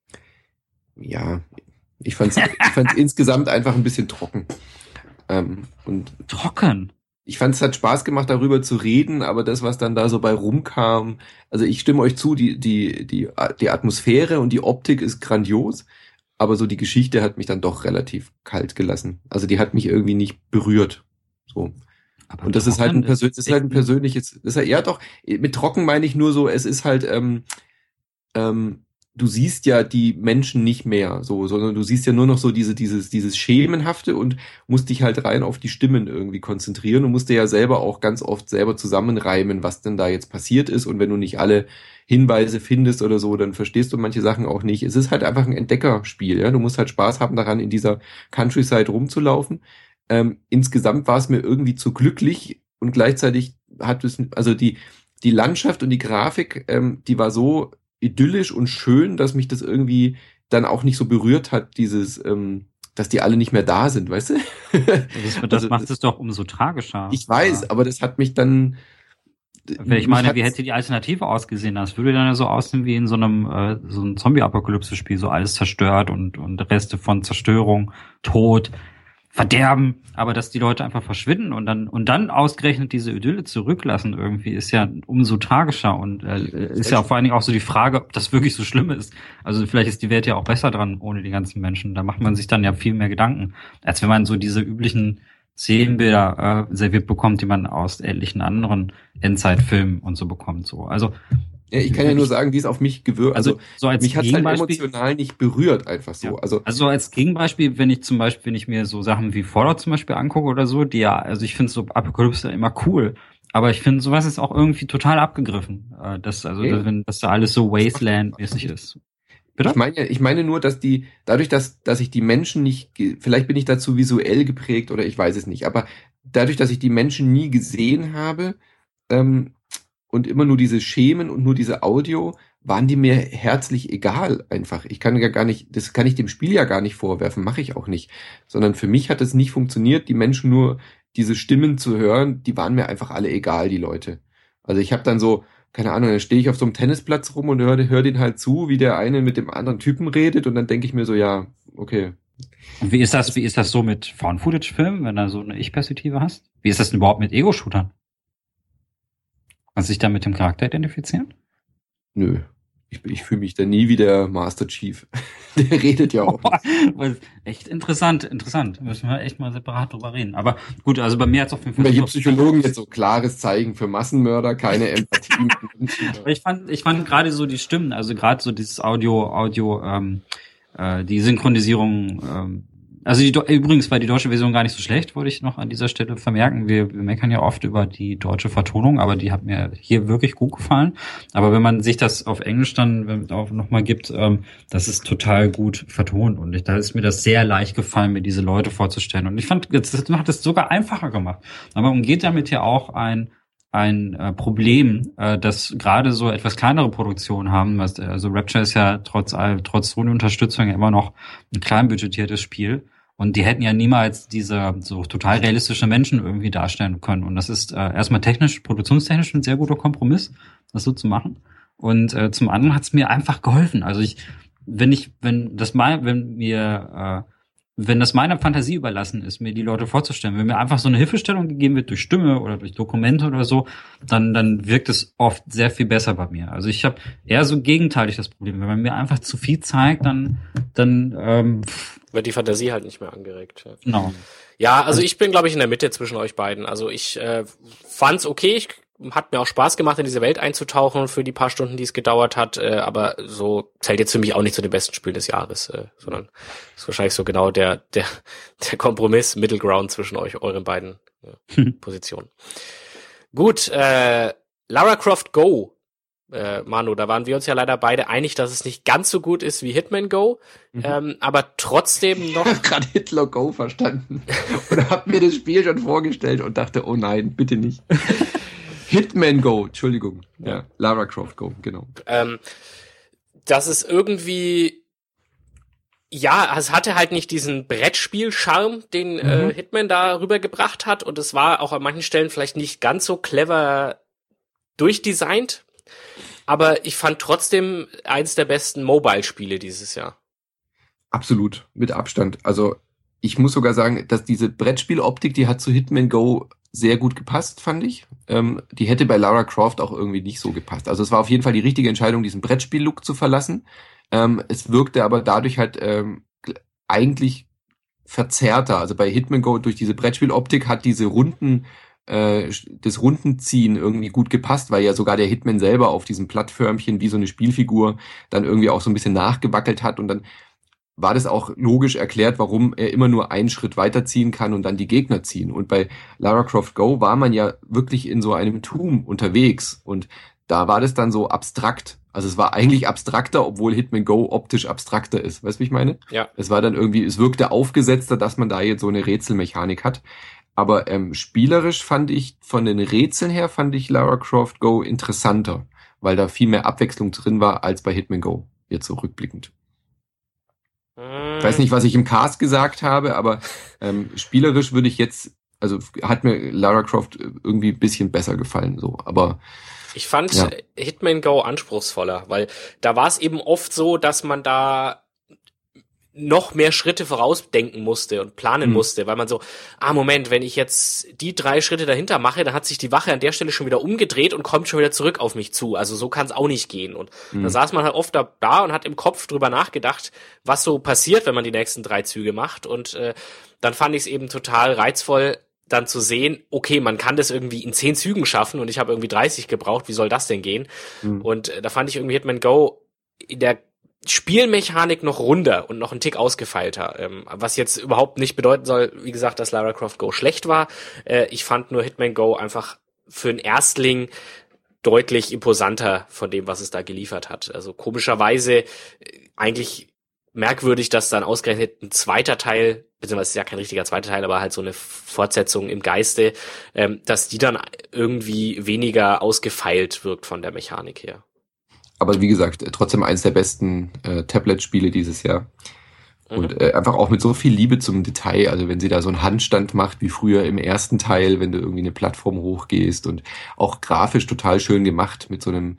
Ja, ich fand's insgesamt einfach ein bisschen trocken. Und trocken? ich fand, es hat Spaß gemacht, darüber zu reden, aber das, was dann da so bei rumkam, also ich stimme euch zu, die Atmosphäre und die Optik ist grandios, aber so die Geschichte hat mich dann doch relativ kalt gelassen. Also die hat mich irgendwie nicht berührt. So. Aber Und das ist halt das ist halt ein persönliches, das ist halt, ja doch, mit trocken meine ich nur so, es ist halt, du siehst ja die Menschen nicht mehr so, sondern du siehst ja nur noch so dieses Schemenhafte und musst dich halt rein auf die Stimmen irgendwie konzentrieren und musst dir ja selber auch ganz oft selber zusammenreimen, was denn da jetzt passiert ist, und wenn du nicht alle Hinweise findest oder so, dann verstehst du manche Sachen auch nicht. Es ist halt einfach ein Entdeckerspiel, ja. Du musst halt Spaß haben daran, in dieser Countryside rumzulaufen. Insgesamt war es mir irgendwie zu glücklich und gleichzeitig hat es, also die Landschaft und die Grafik, die war so idyllisch und schön, dass mich das irgendwie dann auch nicht so berührt hat, dass die alle nicht mehr da sind, weißt du? Das macht es doch umso tragischer. Ich weiß, aber das hat mich dann. Ich meine, wie hätte die Alternative ausgesehen? Das würde dann ja so aussehen wie in so ein Zombie-Apokalypse-Spiel, so alles zerstört und Reste von Zerstörung, Tod, Verderben, aber dass die Leute einfach verschwinden und dann ausgerechnet diese Idylle zurücklassen irgendwie, ist ja umso tragischer und ist ja vor allen Dingen auch so die Frage, ob das wirklich so schlimm ist. Also vielleicht ist die Welt ja auch besser dran ohne die ganzen Menschen. Da macht man sich dann ja viel mehr Gedanken, als wenn man so diese üblichen Szenenbilder serviert bekommt, die man aus etlichen anderen Endzeitfilmen und so bekommt. So, also ja, ich kann ja nur sagen, wie es auf mich gewirkt. Also so als mich hat es halt emotional nicht berührt, einfach so. Ja. Also als Gegenbeispiel, wenn ich mir so Sachen wie Fallout zum Beispiel angucke oder so, also ich finde so Apokalypse immer cool, aber ich finde sowas ist auch irgendwie total abgegriffen, dass da alles so Wasteland-mäßig ist. Bitte? Ich meine nur, dass dadurch, dass ich die Menschen nicht, vielleicht bin ich dazu visuell geprägt oder ich weiß es nicht, aber dadurch, dass ich die Menschen nie gesehen habe, und immer nur diese Schemen und nur diese Audio, waren die mir herzlich egal einfach. Ich kann ja gar nicht, das kann ich dem Spiel ja gar nicht vorwerfen, mache ich auch nicht. Sondern für mich hat es nicht funktioniert, die Menschen nur diese Stimmen zu hören, die waren mir einfach alle egal, die Leute. Also ich habe dann so, keine Ahnung, dann stehe ich auf so einem Tennisplatz rum und hör den halt zu, wie der eine mit dem anderen Typen redet, und dann denke ich mir so, ja, okay. Und wie ist das so mit Found-Footage-Filmen, wenn du so eine Ich-Perspektive hast? Wie ist das denn überhaupt mit Ego-Shootern? Kannst du dich da mit dem Charakter identifizieren? Nö. Ich fühle mich da nie wie der Master Chief. Der redet ja auch. Echt interessant. Müssen wir echt mal separat drüber reden. Aber gut, also bei mir hat es auf jeden Fall. Welche Psychologen jetzt so klares Zeichen für Massenmörder, keine Empathie. Ich fand gerade so die Stimmen, also gerade so dieses die Synchronisierung, also übrigens war die deutsche Version gar nicht so schlecht, wollte ich noch an dieser Stelle vermerken. Wir meckern ja oft über die deutsche Vertonung, aber die hat mir hier wirklich gut gefallen. Aber wenn man sich das auf Englisch dann auch nochmal gibt, das ist total gut vertont. Und da ist mir das sehr leicht gefallen, mir diese Leute vorzustellen. Und ich fand, das hat es sogar einfacher gemacht. Aber man umgeht damit ja auch ein Problem, dass gerade so etwas kleinere Produktionen haben. Also Rapture ist ja trotz Sony-Unterstützung ja immer noch ein kleinbudgetiertes Spiel. Und die hätten ja niemals diese so total realistische Menschen irgendwie darstellen können. Und das ist erstmal produktionstechnisch ein sehr guter Kompromiss, das so zu machen. Und zum anderen hat es mir einfach geholfen. Also wenn das meiner Fantasie überlassen ist, mir die Leute vorzustellen, wenn mir einfach so eine Hilfestellung gegeben wird durch Stimme oder durch Dokumente oder so, dann wirkt es oft sehr viel besser bei mir. Also ich habe eher so gegenteilig das Problem. Wenn man mir einfach zu viel zeigt, dann wird die Fantasie halt nicht mehr angeregt. Ja. Genau. Ja, also ich bin, glaube ich, in der Mitte zwischen euch beiden. Also ich fand's okay, hat mir auch Spaß gemacht, in diese Welt einzutauchen für die paar Stunden, die es gedauert hat, aber so zählt jetzt für mich auch nicht zu den besten Spielen des Jahres, sondern ist wahrscheinlich so genau der Kompromiss, Middle Ground zwischen euren beiden Positionen. Gut, Lara Croft Go, Manu, da waren wir uns ja leider beide einig, dass es nicht ganz so gut ist wie Hitman Go, aber trotzdem noch... Ich habe gerade Hitler Go verstanden oder hab mir das Spiel schon vorgestellt und dachte, oh nein, bitte nicht. Hitman Go, Entschuldigung. Ja, Lara Croft Go, genau. Das ist irgendwie, ja, es hatte halt nicht diesen Brettspiel-Charme, den Hitman da rübergebracht hat, und es war auch an manchen Stellen vielleicht nicht ganz so clever durchdesignt, aber ich fand trotzdem eins der besten Mobile-Spiele dieses Jahr. Absolut, mit Abstand. Also Ich muss sogar sagen, dass diese Brettspieloptik, die hat zu Hitman Go sehr gut gepasst, fand ich. Die hätte bei Lara Croft auch irgendwie nicht so gepasst. Also es war auf jeden Fall die richtige Entscheidung, diesen Brettspiel-Look zu verlassen. Es wirkte aber dadurch halt eigentlich verzerrter. Also bei Hitman Go durch diese Brettspieloptik hat diese das Rundenziehen irgendwie gut gepasst, weil ja sogar der Hitman selber auf diesem Plattförmchen wie so eine Spielfigur dann irgendwie auch so ein bisschen nachgewackelt hat und dann war das auch logisch erklärt, warum er immer nur einen Schritt weiterziehen kann und dann die Gegner ziehen. Und bei Lara Croft Go war man ja wirklich in so einem Turm unterwegs und da war das dann so abstrakt. Also es war eigentlich abstrakter, obwohl Hitman Go optisch abstrakter ist. Weißt du, wie ich meine? Ja. Es war dann irgendwie, es wirkte aufgesetzter, dass man da jetzt so eine Rätselmechanik hat. Aber spielerisch fand ich, von den Rätseln her, fand ich Lara Croft Go interessanter, weil da viel mehr Abwechslung drin war als bei Hitman Go, jetzt so rückblickend. Ich weiß nicht, was ich im Cast gesagt habe, aber spielerisch würde ich jetzt, also hat mir Lara Croft irgendwie ein bisschen besser gefallen, so, aber ich fand Hitman Go anspruchsvoller, weil da war es eben oft so, dass man da noch mehr Schritte vorausdenken musste und planen musste, weil man so, Moment, wenn ich jetzt die 3 Schritte dahinter mache, dann hat sich die Wache an der Stelle schon wieder umgedreht und kommt schon wieder zurück auf mich zu. Also so kann es auch nicht gehen. Und da saß man halt oft da und hat im Kopf drüber nachgedacht, was so passiert, wenn man die nächsten 3 Züge macht. Und dann fand ich es eben total reizvoll, dann zu sehen, okay, man kann das irgendwie in 10 Zügen schaffen und ich habe irgendwie 30 gebraucht, wie soll das denn gehen? Und da fand ich irgendwie Hitman Go in der Spielmechanik noch runder und noch ein Tick ausgefeilter, was jetzt überhaupt nicht bedeuten soll, wie gesagt, dass Lara Croft Go schlecht war. Ich fand nur Hitman Go einfach für einen Erstling deutlich imposanter von dem, was es da geliefert hat. Also komischerweise eigentlich merkwürdig, dass dann ausgerechnet ein zweiter Teil, beziehungsweise es ist ja kein richtiger zweiter Teil, aber halt so eine Fortsetzung im Geiste, dass die dann irgendwie weniger ausgefeilt wirkt von der Mechanik her. Aber wie gesagt, trotzdem eins der besten Tablet-Spiele dieses Jahr. Und einfach auch mit so viel Liebe zum Detail. Also wenn sie da so einen Handstand macht, wie früher im ersten Teil, wenn du irgendwie eine Plattform hochgehst und auch grafisch total schön gemacht mit so einem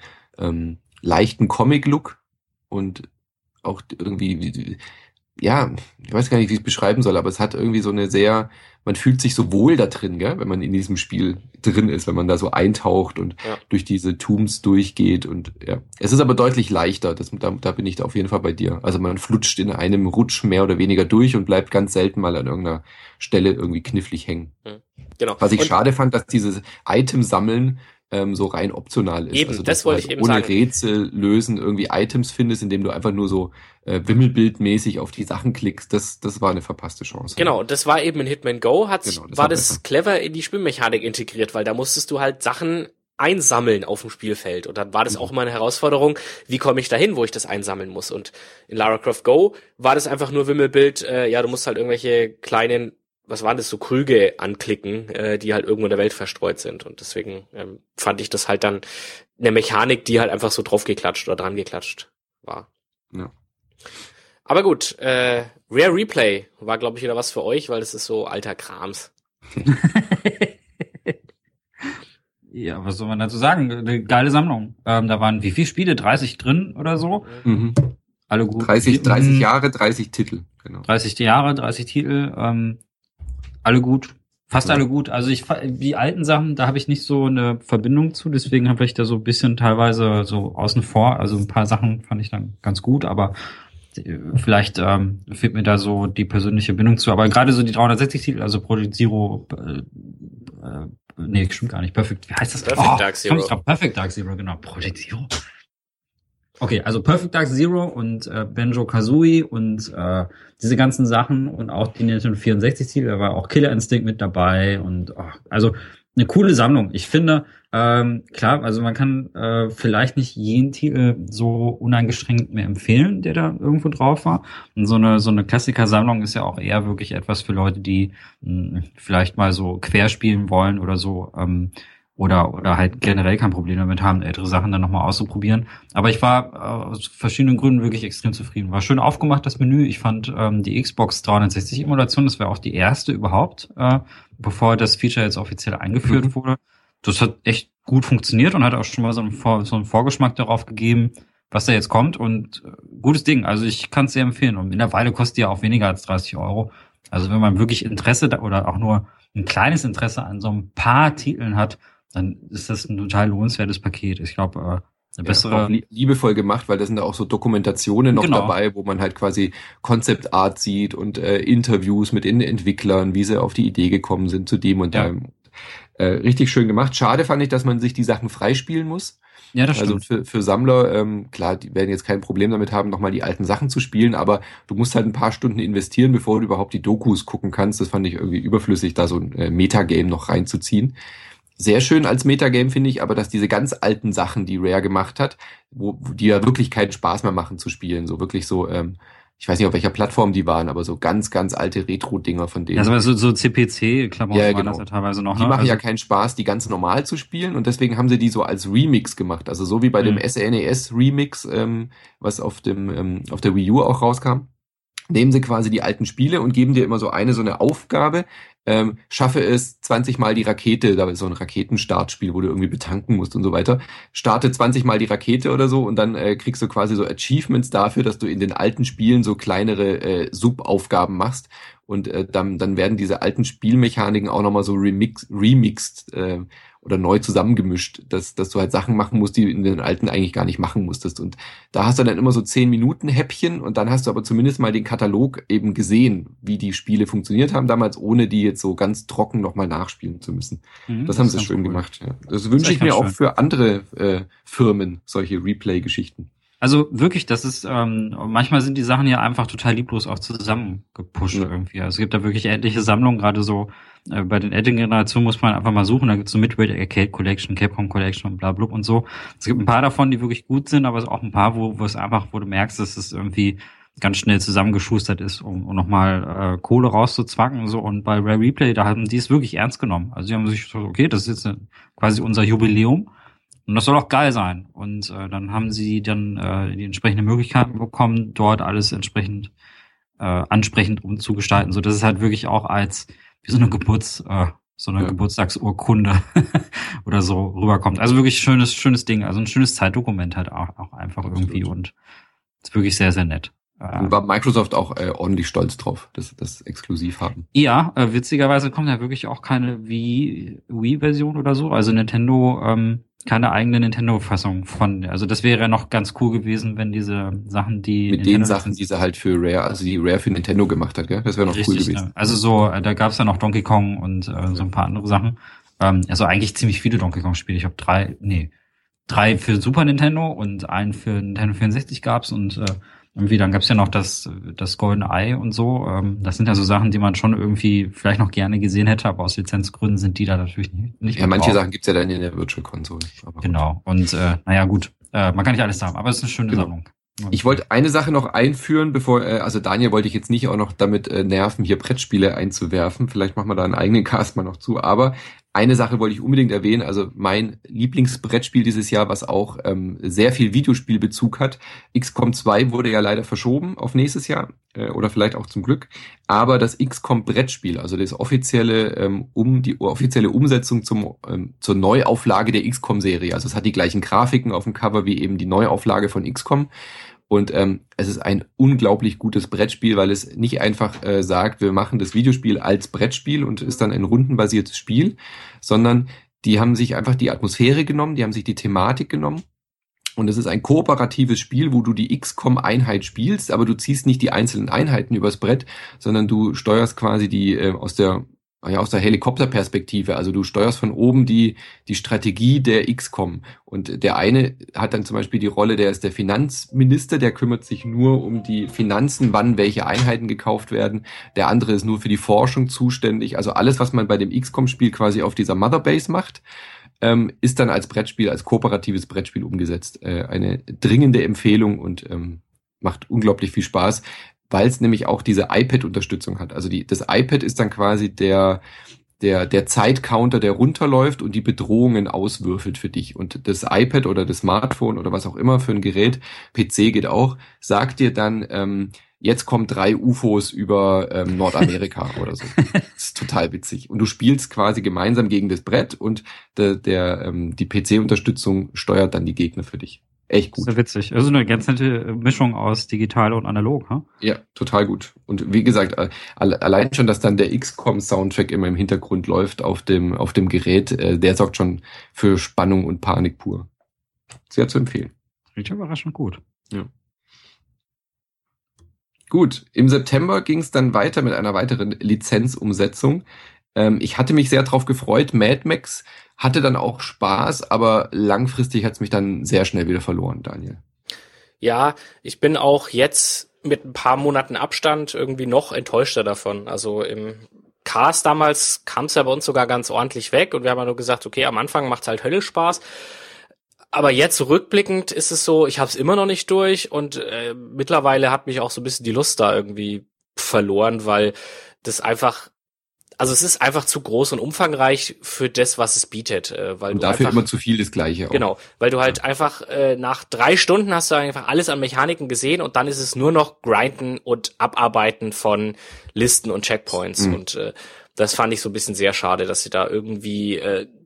leichten Comic-Look und auch irgendwie, ja, ich weiß gar nicht, wie ich es beschreiben soll, aber es hat irgendwie so eine sehr, man fühlt sich so wohl da drin, gell, wenn man in diesem Spiel drin ist, wenn man da so eintaucht und durch diese Tombs durchgeht und ja. Es ist aber deutlich leichter, da bin ich da auf jeden Fall bei dir. Also man flutscht in einem Rutsch mehr oder weniger durch und bleibt ganz selten mal an irgendeiner Stelle irgendwie knifflig hängen. Genau. Was ich schade fand, dass dieses Item-Sammeln so rein optional ist. Eben, also, das wollte ich eben ohne sagen. Rätsel lösen irgendwie Items findest, indem du einfach nur so wimmelbildmäßig auf die Sachen klickst, das war eine verpasste Chance. Genau, das war eben in Hitman Go, das war besser. clever in die Spielmechanik integriert, weil da musstest du halt Sachen einsammeln auf dem Spielfeld und dann war das auch immer eine Herausforderung, wie komme ich dahin, wo ich das einsammeln muss, und in Lara Croft Go war das einfach nur Wimmelbild, du musst halt irgendwelche kleinen, was waren das, so Krüge anklicken, die halt irgendwo in der Welt verstreut sind, und deswegen fand ich das halt dann eine Mechanik, die halt einfach so draufgeklatscht oder dran geklatscht war. Ja. Aber gut, Rare Replay war, glaube ich, wieder was für euch, weil das ist so alter Krams. Ja, was soll man dazu sagen? Eine geile Sammlung. Da waren wie viele Spiele? 30 drin oder so? Mhm. Alle gut. 30 Jahre, 30 Titel. Genau. 30 Jahre, 30 Titel. Alle gut. Fast alle gut. Also die alten Sachen, da habe ich nicht so eine Verbindung zu, deswegen habe ich da so ein bisschen teilweise so außen vor. Also ein paar Sachen fand ich dann ganz gut, aber vielleicht fehlt mir da so die persönliche Bindung zu. Aber gerade so die 360 Titel, also Project Zero, nee, stimmt gar nicht. Perfect, wie heißt das? Perfect Dark Zero. Perfect Dark Zero, genau. Project Zero. Okay, also Perfect Dark Zero und Banjo-Kazooie und diese ganzen Sachen und auch die Nintendo 64-Titel, da war auch Killer Instinct mit dabei und also eine coole Sammlung. Ich finde, klar, also man kann vielleicht nicht jeden Titel so uneingeschränkt mehr empfehlen, der da irgendwo drauf war. Und so eine Klassiker-Sammlung ist ja auch eher wirklich etwas für Leute, die vielleicht mal so quer spielen wollen oder so, oder halt generell kein Problem damit haben, ältere Sachen dann nochmal auszuprobieren. Aber ich war aus verschiedenen Gründen wirklich extrem zufrieden. War schön aufgemacht, das Menü. Ich fand die Xbox 360-Emulation, das wäre auch die erste überhaupt, bevor das Feature jetzt offiziell eingeführt wurde. Das hat echt gut funktioniert und hat auch schon mal so einen Vorgeschmack darauf gegeben, was da jetzt kommt. Und gutes Ding. Also ich kann es sehr empfehlen. Und mittlerweile kostet die ja auch weniger als 30 €. Also wenn man wirklich Interesse oder auch nur ein kleines Interesse an so ein paar Titeln hat, dann ist das ein total lohnenswertes Paket. Ich glaube, eine bessere... auch liebevoll gemacht, weil da sind da auch so Dokumentationen noch dabei, wo man halt quasi Concept Art sieht und Interviews mit den Entwicklern, wie sie auf die Idee gekommen sind zu dem und dem. Richtig schön gemacht. Schade fand ich, dass man sich die Sachen freispielen muss. Ja, das stimmt. Also für Sammler, klar, die werden jetzt kein Problem damit haben, nochmal die alten Sachen zu spielen, aber du musst halt ein paar Stunden investieren, bevor du überhaupt die Dokus gucken kannst. Das fand ich irgendwie überflüssig, da so ein Metagame noch reinzuziehen. Sehr schön als Metagame finde ich, aber dass diese ganz alten Sachen, die Rare gemacht hat, wo die ja wirklich keinen Spaß mehr machen zu spielen, so wirklich so, ich weiß nicht, auf welcher Plattform die waren, aber so ganz, ganz alte Retro-Dinger von denen. Also so CPC-Klamotten ja, waren genau. das ja teilweise noch. Die machen ja keinen Spaß, die ganz normal zu spielen und deswegen haben sie die so als Remix gemacht. Also so wie bei dem SNES-Remix, was auf der Wii U auch rauskam. Nehmen sie quasi die alten Spiele und geben dir immer so eine Aufgabe. Schaffe es 20 Mal die Rakete, da ist so ein Raketenstartspiel, wo du irgendwie betanken musst und so weiter. Starte 20 Mal die Rakete oder so und dann kriegst du quasi so Achievements dafür, dass du in den alten Spielen so kleinere Subaufgaben machst und dann werden diese alten Spielmechaniken auch nochmal so remixed oder neu zusammengemischt, dass du halt Sachen machen musst, die in den alten eigentlich gar nicht machen musstest. Und da hast du dann immer so 10 Minuten Häppchen und dann hast du aber zumindest mal den Katalog eben gesehen, wie die Spiele funktioniert haben damals, ohne die jetzt so ganz trocken nochmal nachspielen zu müssen. Das haben sie schön gemacht. Ja. Das wünsche ich mir auch für andere Firmen, solche Replay-Geschichten. Also wirklich, das ist, manchmal sind die Sachen ja einfach total lieblos auch zusammengepusht irgendwie. Also es gibt da wirklich etliche Sammlungen, gerade so bei den älteren Generationen muss man einfach mal suchen, da gibt's so Midway Arcade Collection, Capcom Collection und bla bla und so. Es gibt ein paar davon, die wirklich gut sind, aber es auch ein paar, wo es einfach, wo du merkst, dass es irgendwie ganz schnell zusammengeschustert ist, um nochmal Kohle rauszuzwacken und so. Und bei Rare Replay, da haben die es wirklich ernst genommen. Also die haben sich so, okay, das ist jetzt quasi unser Jubiläum. Und das soll auch geil sein. Und dann haben sie dann die entsprechende Möglichkeiten bekommen, dort alles entsprechend ansprechend umzugestalten, so dass es halt wirklich auch als wie so eine Geburtstagsurkunde oder so rüberkommt. Also wirklich schönes Ding, also ein schönes Zeitdokument halt auch einfach irgendwie und ist wirklich sehr, sehr nett. Und war Microsoft auch ordentlich stolz drauf, dass sie das exklusiv haben. Ja, witzigerweise kommt ja wirklich auch keine Wii-Version oder so. Also Nintendo, keine eigene Nintendo-Fassung von, also das wäre ja noch ganz cool gewesen, wenn diese Sachen, die mit Nintendo den Sachen, die sie halt für Rare, also die Rare für Nintendo gemacht hat, gell? Das wäre noch richtig, cool gewesen. Ja. Also so, da gab's ja noch Donkey Kong und so ein paar andere Sachen. Also eigentlich ziemlich viele Donkey Kong-Spiele. Ich habe 3 für Super Nintendo und einen für Nintendo 64 gab's und irgendwie, dann gab's ja noch das Golden Eye und so. Das sind ja so Sachen, die man schon irgendwie vielleicht noch gerne gesehen hätte, aber aus Lizenzgründen sind die da natürlich nicht. Ja, manche Sachen gibt's ja dann in der Virtual Console. Genau. Und naja, gut, man kann nicht alles haben, aber es ist eine schöne Sammlung. Ich wollte eine Sache noch einführen, bevor, also Daniel wollte ich jetzt nicht auch noch damit nerven, hier Brettspiele einzuwerfen. Vielleicht machen wir da einen eigenen Cast mal noch zu, aber eine Sache wollte ich unbedingt erwähnen, also mein Lieblingsbrettspiel dieses Jahr, was auch sehr viel Videospielbezug hat. XCOM 2 wurde ja leider verschoben auf nächstes Jahr oder vielleicht auch zum Glück, aber das XCOM Brettspiel, also das offizielle die offizielle Umsetzung zur Neuauflage der XCOM-Serie, also es hat die gleichen Grafiken auf dem Cover wie eben die Neuauflage von XCOM. Und es ist ein unglaublich gutes Brettspiel, weil es nicht einfach sagt, wir machen das Videospiel als Brettspiel und ist dann ein rundenbasiertes Spiel, sondern die haben sich einfach die Atmosphäre genommen, die haben sich die Thematik genommen. Und es ist ein kooperatives Spiel, wo du die XCOM-Einheit spielst, aber du ziehst nicht die einzelnen Einheiten übers Brett, sondern du steuerst quasi die aus der Helikopterperspektive. Also du steuerst von oben die Strategie der XCOM. Und der eine hat dann zum Beispiel die Rolle, der ist der Finanzminister, der kümmert sich nur um die Finanzen, wann welche Einheiten gekauft werden. Der andere ist nur für die Forschung zuständig. Also alles, was man bei dem XCOM-Spiel quasi auf dieser Motherbase macht, ist dann als Brettspiel, als kooperatives Brettspiel umgesetzt. Eine dringende Empfehlung und macht unglaublich viel Spaß, weil es nämlich auch diese iPad-Unterstützung hat. Also das iPad ist dann quasi der Zeitcounter, der runterläuft und die Bedrohungen auswürfelt für dich. Und das iPad oder das Smartphone oder was auch immer für ein Gerät, PC geht auch, sagt dir dann, jetzt kommen 3 UFOs über Nordamerika oder so. Das ist total witzig. Und du spielst quasi gemeinsam gegen das Brett und die PC-Unterstützung steuert dann die Gegner für dich. echt gut. Sehr witzig. Also eine ganz nette Mischung aus digital und analog, ne? Ja, total gut. Und wie gesagt, allein schon, dass dann der XCOM-Soundtrack immer im Hintergrund läuft auf dem Gerät, der sorgt schon für Spannung und Panik pur. Sehr zu empfehlen. Richtig überraschend gut. Ja. Gut, im September ging es dann weiter mit einer weiteren Lizenzumsetzung. Ich hatte mich sehr drauf gefreut. Mad Max hatte dann auch Spaß, aber langfristig hat es mich dann sehr schnell wieder verloren, Daniel. Ja, ich bin auch jetzt mit ein paar Monaten Abstand irgendwie noch enttäuschter davon. Also im Cast damals kam es ja bei uns sogar ganz ordentlich weg und wir haben ja nur gesagt, okay, am Anfang macht's halt höllisch Spaß. Aber jetzt rückblickend ist es so, ich habe es immer noch nicht durch und mittlerweile hat mich auch so ein bisschen die Lust da irgendwie verloren, weil das einfach, also es ist einfach zu groß und umfangreich für das, was es bietet. Weil und du dafür einfach, immer zu viel das Gleiche auch. Genau, weil du halt einfach nach 3 Stunden hast du einfach alles an Mechaniken gesehen und dann ist es nur noch Grinden und Abarbeiten von Listen und Checkpoints. Und das fand ich so ein bisschen sehr schade, dass sie da irgendwie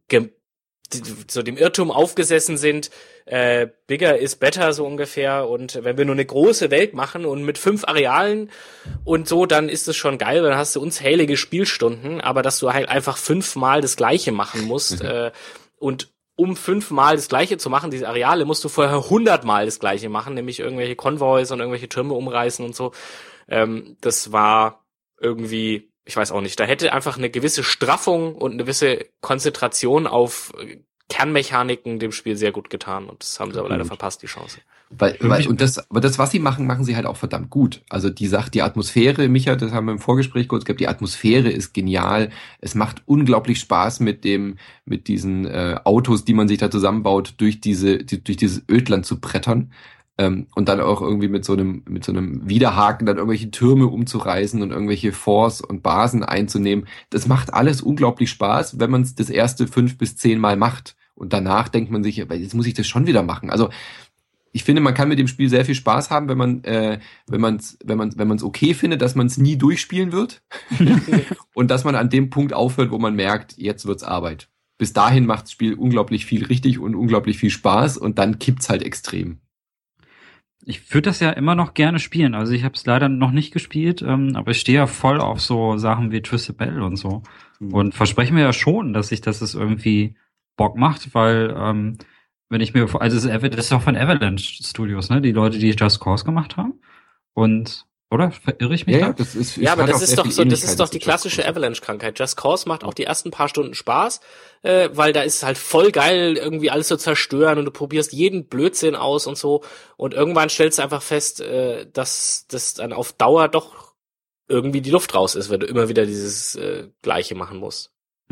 so dem Irrtum aufgesessen sind, bigger is better so ungefähr, und wenn wir nur eine große Welt machen und mit 5 Arealen und so, dann ist es schon geil, weil dann hast du unzählige Spielstunden, aber dass du halt einfach 5-mal das Gleiche machen musst und um 5-mal das Gleiche zu machen, diese Areale, musst du vorher 100-mal das Gleiche machen, nämlich irgendwelche Konvois und irgendwelche Türme umreißen und so. Das war irgendwie, ich weiß auch nicht, da hätte einfach eine gewisse Straffung und eine gewisse Konzentration auf Kernmechaniken dem Spiel sehr gut getan, und das haben sie aber leider verpasst, die Chance. Aber das, was sie machen, machen sie halt auch verdammt gut. Also die Atmosphäre, Micha, das haben wir im Vorgespräch kurz gehabt, die Atmosphäre ist genial. Es macht unglaublich Spaß mit diesen Autos, die man sich da zusammenbaut, durch dieses Ödland zu brettern. Und dann auch irgendwie mit so einem Widerhaken dann irgendwelche Türme umzureißen und irgendwelche Forts und Basen einzunehmen. Das macht alles unglaublich Spaß, wenn man es das erste 5 bis 10 Mal macht. Und danach denkt man sich, jetzt muss ich das schon wieder machen. Also ich finde, man kann mit dem Spiel sehr viel Spaß haben, wenn man es okay findet, dass man es nie durchspielen wird und dass man an dem Punkt aufhört, wo man merkt, jetzt wird's Arbeit. Bis dahin macht das Spiel unglaublich viel richtig und unglaublich viel Spaß, und dann kippt's halt extrem. Ich würde das ja immer noch gerne spielen. Also ich habe es leider noch nicht gespielt, aber ich stehe ja voll auf so Sachen wie Twisted Metal und so. Und verspreche mir ja schon, dass es irgendwie Bock macht, weil wenn ich mir, also das ist doch von Avalanche Studios, ne? Die Leute, die Just Cause gemacht haben. Und oder irre ich mich da? Ja, aber das ist doch so, das ist doch die klassische Avalanche-Krankheit. Just Cause macht auch die ersten paar Stunden Spaß, weil da ist es halt voll geil, irgendwie alles zu zerstören, und du probierst jeden Blödsinn aus und so, und irgendwann stellst du einfach fest, dass das dann auf Dauer doch irgendwie die Luft raus ist, wenn du immer wieder dieses Gleiche machen musst.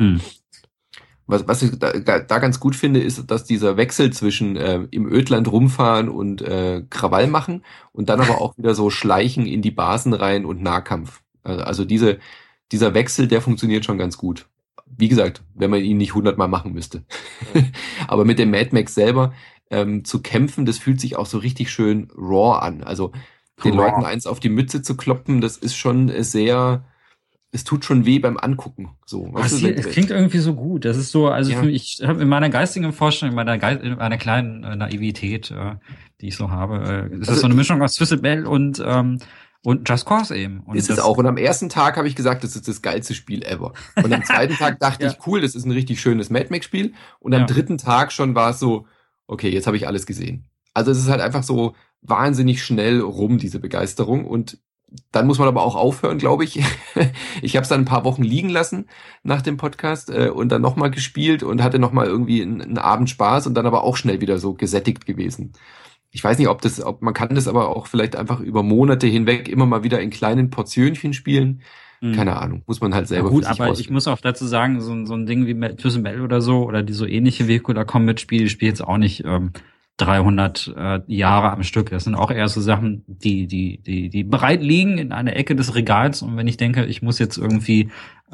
Was ich da ganz gut finde, ist, dass dieser Wechsel zwischen im Ödland rumfahren und Krawall machen und dann aber auch wieder so schleichen in die Basen rein und Nahkampf. Also dieser Wechsel, der funktioniert schon ganz gut. Wie gesagt, wenn man ihn nicht 100-mal machen müsste. Aber mit dem Mad Max selber zu kämpfen, das fühlt sich auch so richtig schön raw an. Also den Leuten eins auf die Mütze zu kloppen, das ist schon sehr... Es tut schon weh beim Angucken. So, es klingt irgendwie so gut. Das ist so, also ich habe in meiner geistigen Vorstellung, in meiner kleinen Naivität, die ich so habe, ist das so eine Mischung aus Twisted Metal und Just Cause eben. Und ist es auch. Und am ersten Tag habe ich gesagt, das ist das geilste Spiel ever. Und am zweiten Tag dachte ich, cool, das ist ein richtig schönes Mad Max Spiel. Und am dritten Tag schon war es so, okay, jetzt habe ich alles gesehen. Also es ist halt einfach so wahnsinnig schnell rum, diese Begeisterung. Und dann muss man aber auch aufhören, glaube ich. Ich habe es dann ein paar Wochen liegen lassen nach dem Podcast und dann nochmal gespielt und hatte nochmal irgendwie einen Abend Spaß und dann aber auch schnell wieder so gesättigt gewesen. Ich weiß nicht, ob man kann das aber auch vielleicht einfach über Monate hinweg immer mal wieder in kleinen Portionchen spielen. Keine Ahnung, muss man halt selber. Ja, gut, aber ich muss auch dazu sagen, so ein Ding wie Twisted Metal oder so, oder die so ähnliche Vehicular Combat Spiele, ich spiele jetzt auch nicht 300 Jahre am Stück. Das sind auch eher so Sachen, die bereit liegen in einer Ecke des Regals. Und wenn ich denke, ich muss jetzt irgendwie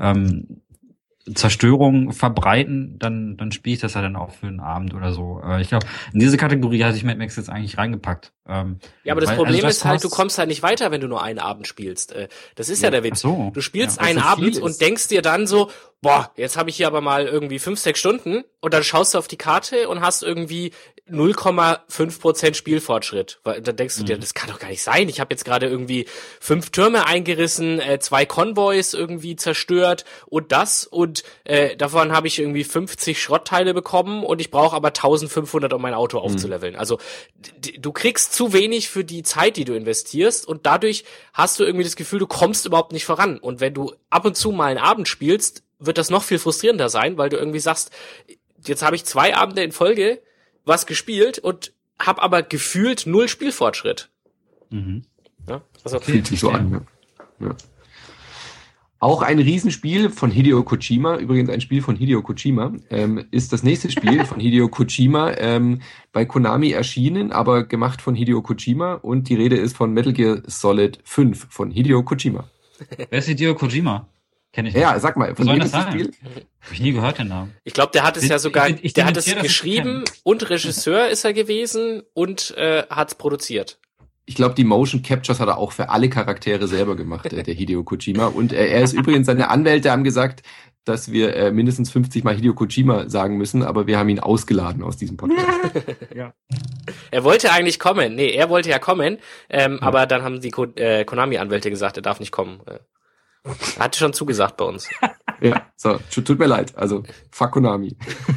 Zerstörung verbreiten, dann spiele ich das ja dann auch für einen Abend oder so. Ich glaube, in diese Kategorie hatte ich Mad Max jetzt eigentlich reingepackt. Ja, aber das Problem ist halt, du kommst halt nicht weiter, wenn du nur einen Abend spielst. Das ist ja der Witz. So. Du spielst einen Abend und denkst dir dann so, boah, jetzt habe ich hier aber mal irgendwie 5-6 Stunden und dann schaust du auf die Karte und hast irgendwie 0,5% Spielfortschritt. Weil dann denkst du dir, das kann doch gar nicht sein. Ich habe jetzt gerade irgendwie 5 Türme eingerissen, 2 Konvois irgendwie zerstört und davon habe ich irgendwie 50 Schrottteile bekommen und ich brauche aber 1500, um mein Auto aufzuleveln. Also du kriegst zu wenig für die Zeit, die du investierst und dadurch hast du irgendwie das Gefühl, du kommst überhaupt nicht voran. Und wenn du ab und zu mal einen Abend spielst, wird das noch viel frustrierender sein, weil du irgendwie sagst, jetzt habe ich 2 Abende in Folge was gespielt und habe aber gefühlt 0 Spielfortschritt. Ja, also fühlt sich so an. Ja. Auch ein Riesenspiel von Hideo Kojima, übrigens ein Spiel von Hideo Kojima, ist das nächste Spiel von Hideo Kojima bei Konami erschienen, aber gemacht von Hideo Kojima und die Rede ist von Metal Gear Solid 5 von Hideo Kojima. Wer ist Hideo Kojima? Kenn ich nicht. Ja, sag mal, von wem ist das Spiel? Hab ich nie gehört, den Namen. Ich glaube, der hat es ja sogar, der hat es geschrieben und Regisseur ist er gewesen und hat es produziert. Ich glaube, die Motion Captures hat er auch für alle Charaktere selber gemacht, der Hideo Kojima. Und er ist übrigens, seine Anwälte haben gesagt, dass wir mindestens 50 Mal Hideo Kojima sagen müssen, aber wir haben ihn ausgeladen aus diesem Podcast. Ja. Er wollte eigentlich kommen. Nee, er wollte ja kommen, aber dann haben die Konami-Anwälte gesagt, er darf nicht kommen. Er hatte schon zugesagt bei uns. Ja, so, tut mir leid. Also, fuck Konami.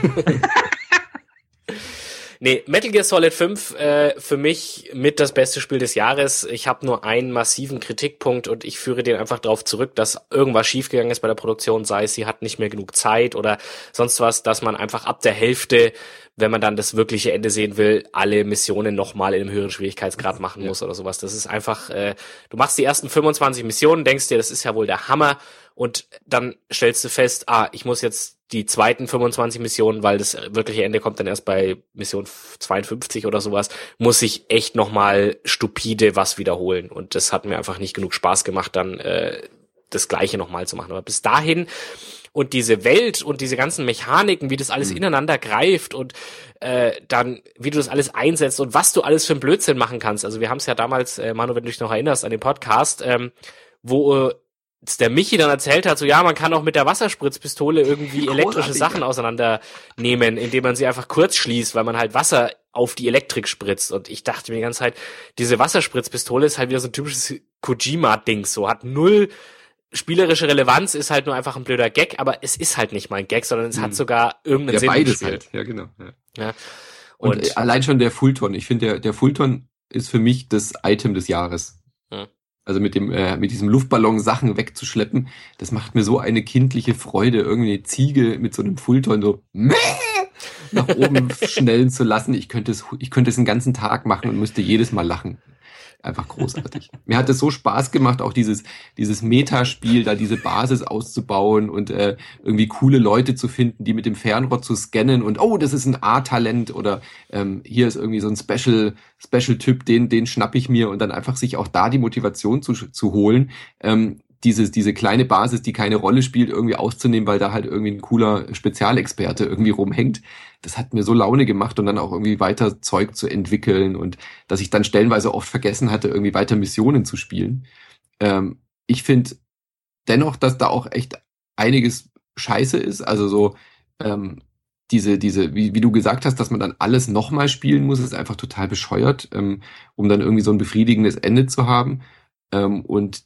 Nee, Metal Gear Solid 5 für mich mit das beste Spiel des Jahres. Ich habe nur einen massiven Kritikpunkt und ich führe den einfach darauf zurück, dass irgendwas schiefgegangen ist bei der Produktion, sei es, sie hat nicht mehr genug Zeit oder sonst was, dass man einfach ab der Hälfte, wenn man dann das wirkliche Ende sehen will, alle Missionen nochmal in einem höheren Schwierigkeitsgrad machen muss oder sowas. Das ist einfach, du machst die ersten 25 Missionen, denkst dir, das ist ja wohl der Hammer und dann stellst du fest, ich muss jetzt die zweiten 25 Missionen, weil das wirkliche Ende kommt dann erst bei Mission 52 oder sowas, muss ich echt nochmal stupide was wiederholen. Und das hat mir einfach nicht genug Spaß gemacht, dann das Gleiche nochmal zu machen. Aber bis dahin und diese Welt und diese ganzen Mechaniken, wie das alles ineinander greift und dann, wie du das alles einsetzt und was du alles für einen Blödsinn machen kannst. Also wir haben es ja damals, Manu, wenn du dich noch erinnerst, an den Podcast, wo der Michi dann erzählt hat, so ja, man kann auch mit der Wasserspritzpistole irgendwie elektrische Sachen auseinandernehmen, indem man sie einfach kurz schließt, weil man halt Wasser auf die Elektrik spritzt. Und ich dachte mir die ganze Zeit, diese Wasserspritzpistole ist halt wieder so ein typisches Kojima-Ding, so hat 0 spielerische Relevanz, ist halt nur einfach ein blöder Gag, aber es ist halt nicht mal ein Gag, sondern es hat sogar irgendeinen Sinn. Beides halt, ja genau. Ja. Und allein schon der Fulton, ich finde, der Fulton ist für mich das Item des Jahres. Also mit diesem Luftballon Sachen wegzuschleppen, das macht mir so eine kindliche Freude, irgendwie eine Ziege mit so einem Fullton so nach oben schnellen zu lassen. Ich könnte es den ganzen Tag machen und müsste jedes Mal lachen. Einfach großartig. Mir hat es so Spaß gemacht, auch dieses Metaspiel, da diese Basis auszubauen und irgendwie coole Leute zu finden, die mit dem Fernrohr zu scannen und das ist ein A-Talent oder hier ist irgendwie so ein Special-Typ, den schnapp ich mir und dann einfach sich auch da die Motivation zu holen, diese kleine Basis, die keine Rolle spielt, irgendwie auszunehmen, weil da halt irgendwie ein cooler Spezialexperte irgendwie rumhängt. Das hat mir so Laune gemacht und dann auch irgendwie weiter Zeug zu entwickeln und dass ich dann stellenweise oft vergessen hatte, irgendwie weiter Missionen zu spielen. Ich finde dennoch, dass da auch echt einiges Scheiße ist. Also so wie du gesagt hast, dass man dann alles nochmal spielen muss, ist einfach total bescheuert, um dann irgendwie so ein befriedigendes Ende zu haben. Und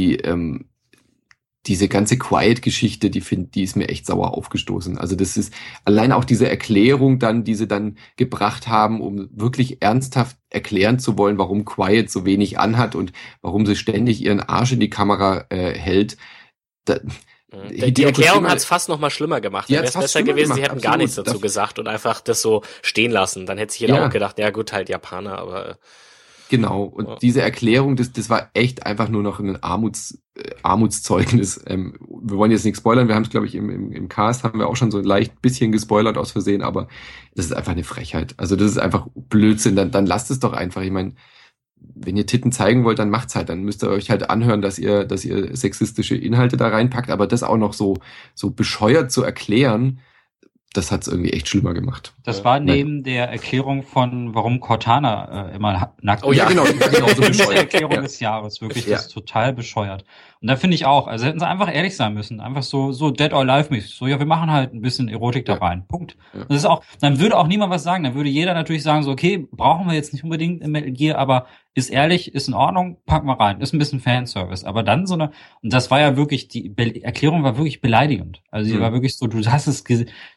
diese ganze Quiet-Geschichte, die ist mir echt sauer aufgestoßen. Also das ist allein auch diese Erklärung dann, die sie dann gebracht haben, um wirklich ernsthaft erklären zu wollen, warum Quiet so wenig anhat und warum sie ständig ihren Arsch in die Kamera hält. Die Erklärung hat es fast noch mal schlimmer gemacht. Wäre es besser gewesen, sie hätten gar nichts dazu gesagt und einfach das so stehen lassen. Dann hätte sich jeder auch gedacht, ja gut, halt Japaner, aber... Genau, und diese Erklärung, das war echt einfach nur noch ein Armutszeugnis. Wir wollen jetzt nichts spoilern, wir haben es, glaube ich, im Cast haben wir auch schon so ein leicht bisschen gespoilert aus Versehen, aber das ist einfach eine Frechheit. Also das ist einfach Blödsinn, dann lasst es doch einfach. Ich meine, wenn ihr Titten zeigen wollt, dann macht's halt. Dann müsst ihr euch halt anhören, dass ihr sexistische Inhalte da reinpackt, aber das auch noch so bescheuert zu erklären, das hat's irgendwie echt schlimmer gemacht. Das war neben der Erklärung von, warum Cortana immer nackt ist. Oh ja, genau. Die Erklärung des Jahres, wirklich, das ist total bescheuert. Und da finde ich auch, also hätten sie einfach ehrlich sein müssen. Einfach so Dead or Alive-mäßig. So, ja, wir machen halt ein bisschen Erotik da rein. Punkt. Ja. Das ist auch, dann würde auch niemand was sagen. Dann würde jeder natürlich sagen, so, okay, brauchen wir jetzt nicht unbedingt im Metal Gear, aber ist ehrlich, ist in Ordnung, packen wir rein. Ist ein bisschen Fanservice. Aber dann so eine, und das war ja wirklich, die Erklärung war wirklich beleidigend. Also die war wirklich so, du hast es,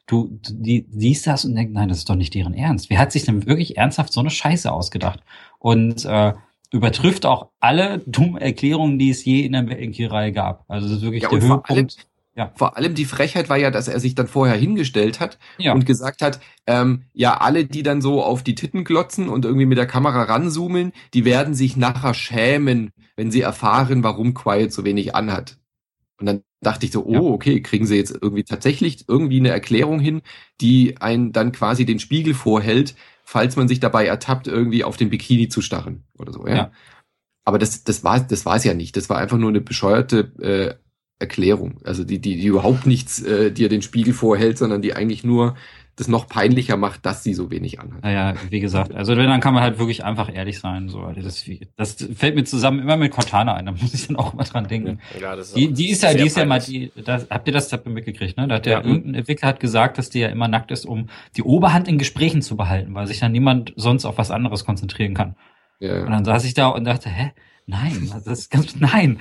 die siehst das und denkst, nein, das ist doch nicht deren Ernst. Wer hat sich denn wirklich ernsthaft so eine Scheiße ausgedacht? Und, übertrifft auch alle dummen Erklärungen, die es je in der Metal Gear-Reihe gab. Also das ist wirklich der Höhepunkt. Vor allem die Frechheit war ja, dass er sich dann vorher hingestellt hat und gesagt hat, ja, alle, die dann so auf die Titten glotzen und irgendwie mit der Kamera ranzoomen, die werden sich nachher schämen, wenn sie erfahren, warum Quiet so wenig anhat. Und dann dachte ich so, okay, kriegen sie jetzt irgendwie tatsächlich irgendwie eine Erklärung hin, die einen dann quasi den Spiegel vorhält, falls man sich dabei ertappt, irgendwie auf den Bikini zu starren oder so, ja. Aber das war es ja nicht. Das war einfach nur eine bescheuerte Erklärung. Also die überhaupt nichts dir den Spiegel vorhält, sondern die eigentlich nur das noch peinlicher macht, dass sie so wenig anhat. Naja, wie gesagt, also dann kann man halt wirklich einfach ehrlich sein. So, das fällt mir zusammen immer mit Cortana ein, da muss ich dann auch mal dran denken. Ja, das ist die ist ja mal habt ihr das mitgekriegt, ne? Da hat irgendein Entwickler hat gesagt, dass die ja immer nackt ist, um die Oberhand in Gesprächen zu behalten, weil sich dann niemand sonst auf was anderes konzentrieren kann. Ja. Und dann saß ich da und dachte, nein, nein.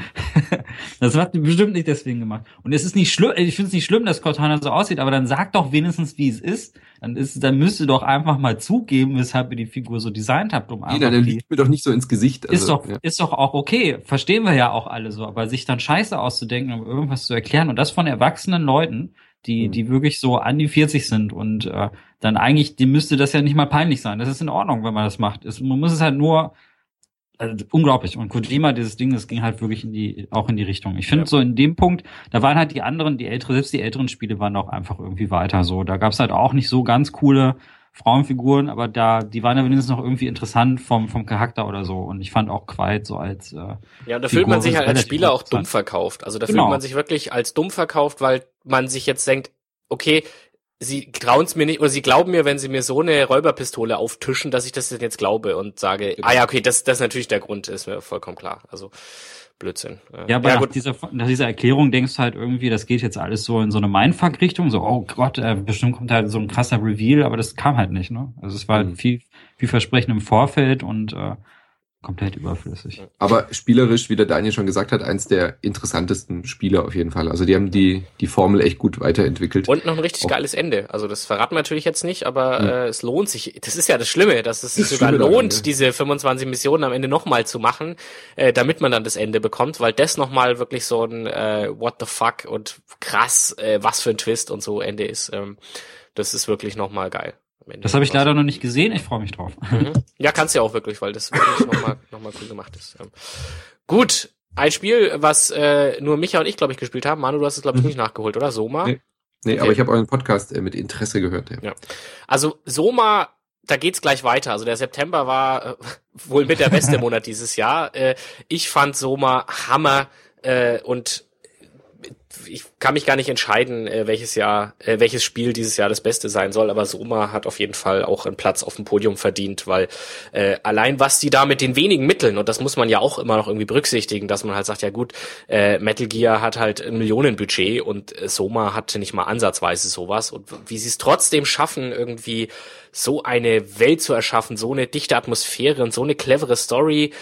Das hat bestimmt nicht deswegen gemacht. Und es ist nicht schlimm, ich finde es nicht schlimm, dass Cortana so aussieht, aber dann sag doch wenigstens, wie es ist. Dann müsst ihr doch einfach mal zugeben, weshalb ihr die Figur so designt habt, um einfach dann liegt mir doch nicht so ins Gesicht. Also, ist doch auch okay. Verstehen wir ja auch alle so. Aber sich dann Scheiße auszudenken, um irgendwas zu erklären und das von erwachsenen Leuten, die wirklich so an die 40 sind und dann eigentlich, die müsste das ja nicht mal peinlich sein. Das ist in Ordnung, wenn man das macht. Man muss es halt nur unglaublich. Und Kojima, dieses Ding, das ging halt wirklich auch in die Richtung. Ich finde so in dem Punkt, da waren halt selbst die älteren Spiele waren auch einfach irgendwie weiter so. Da gab's halt auch nicht so ganz coole Frauenfiguren, aber die waren ja wenigstens noch irgendwie interessant vom Charakter oder so. Und ich fand auch Quiet so als ja, und da fühlt man sich halt als Spieler auch dumm verkauft. Also da fühlt man sich wirklich als dumm verkauft, weil man sich jetzt denkt, okay, sie trauen es mir nicht, oder sie glauben mir, wenn sie mir so eine Räuberpistole auftischen, dass ich das jetzt glaube und sage, okay, das natürlich der Grund, ist mir vollkommen klar. Also Blödsinn. Ja, aber nach dieser Erklärung denkst du halt irgendwie, das geht jetzt alles so in so eine Mindfuck-Richtung, so, oh Gott, bestimmt kommt halt so ein krasser Reveal, aber das kam halt nicht, ne? Also es war halt viel Versprechen im Vorfeld und komplett überflüssig. Aber spielerisch, wie der Daniel schon gesagt hat, eins der interessantesten Spiele auf jeden Fall. Also die haben die Formel echt gut weiterentwickelt. Und noch ein richtig geiles Ende. Also das verraten wir natürlich jetzt nicht, aber es lohnt sich. Das ist ja das Schlimme, dass es sich sogar lohnt, diese 25 Missionen am Ende nochmal zu machen, damit man dann das Ende bekommt, weil das nochmal wirklich so ein what the fuck und krass, was für ein Twist und so Ende ist. Das ist wirklich nochmal geil. Das habe ich leider noch nicht gesehen, ich freue mich drauf. Ja, kannst du ja auch wirklich, weil das wirklich nochmal cool gemacht ist. Gut, ein Spiel, was nur Micha und ich, glaube ich, gespielt haben. Manu, du hast es, glaube ich, nicht nachgeholt, oder? Soma? Nee, okay. Aber ich habe euren Podcast mit Interesse gehört. Ja. Also Soma, da geht's gleich weiter. Also der September war wohl mit der beste Monat dieses Jahr. Ich fand Soma Hammer und ich kann mich gar nicht entscheiden, welches Spiel dieses Jahr das Beste sein soll, aber Soma hat auf jeden Fall auch einen Platz auf dem Podium verdient, weil allein was die da mit den wenigen Mitteln, und das muss man ja auch immer noch irgendwie berücksichtigen, dass man halt sagt, ja gut, Metal Gear hat halt ein Millionenbudget und Soma hatte nicht mal ansatzweise sowas, und wie sie es trotzdem schaffen, irgendwie so eine Welt zu erschaffen, so eine dichte Atmosphäre und so eine clevere Story,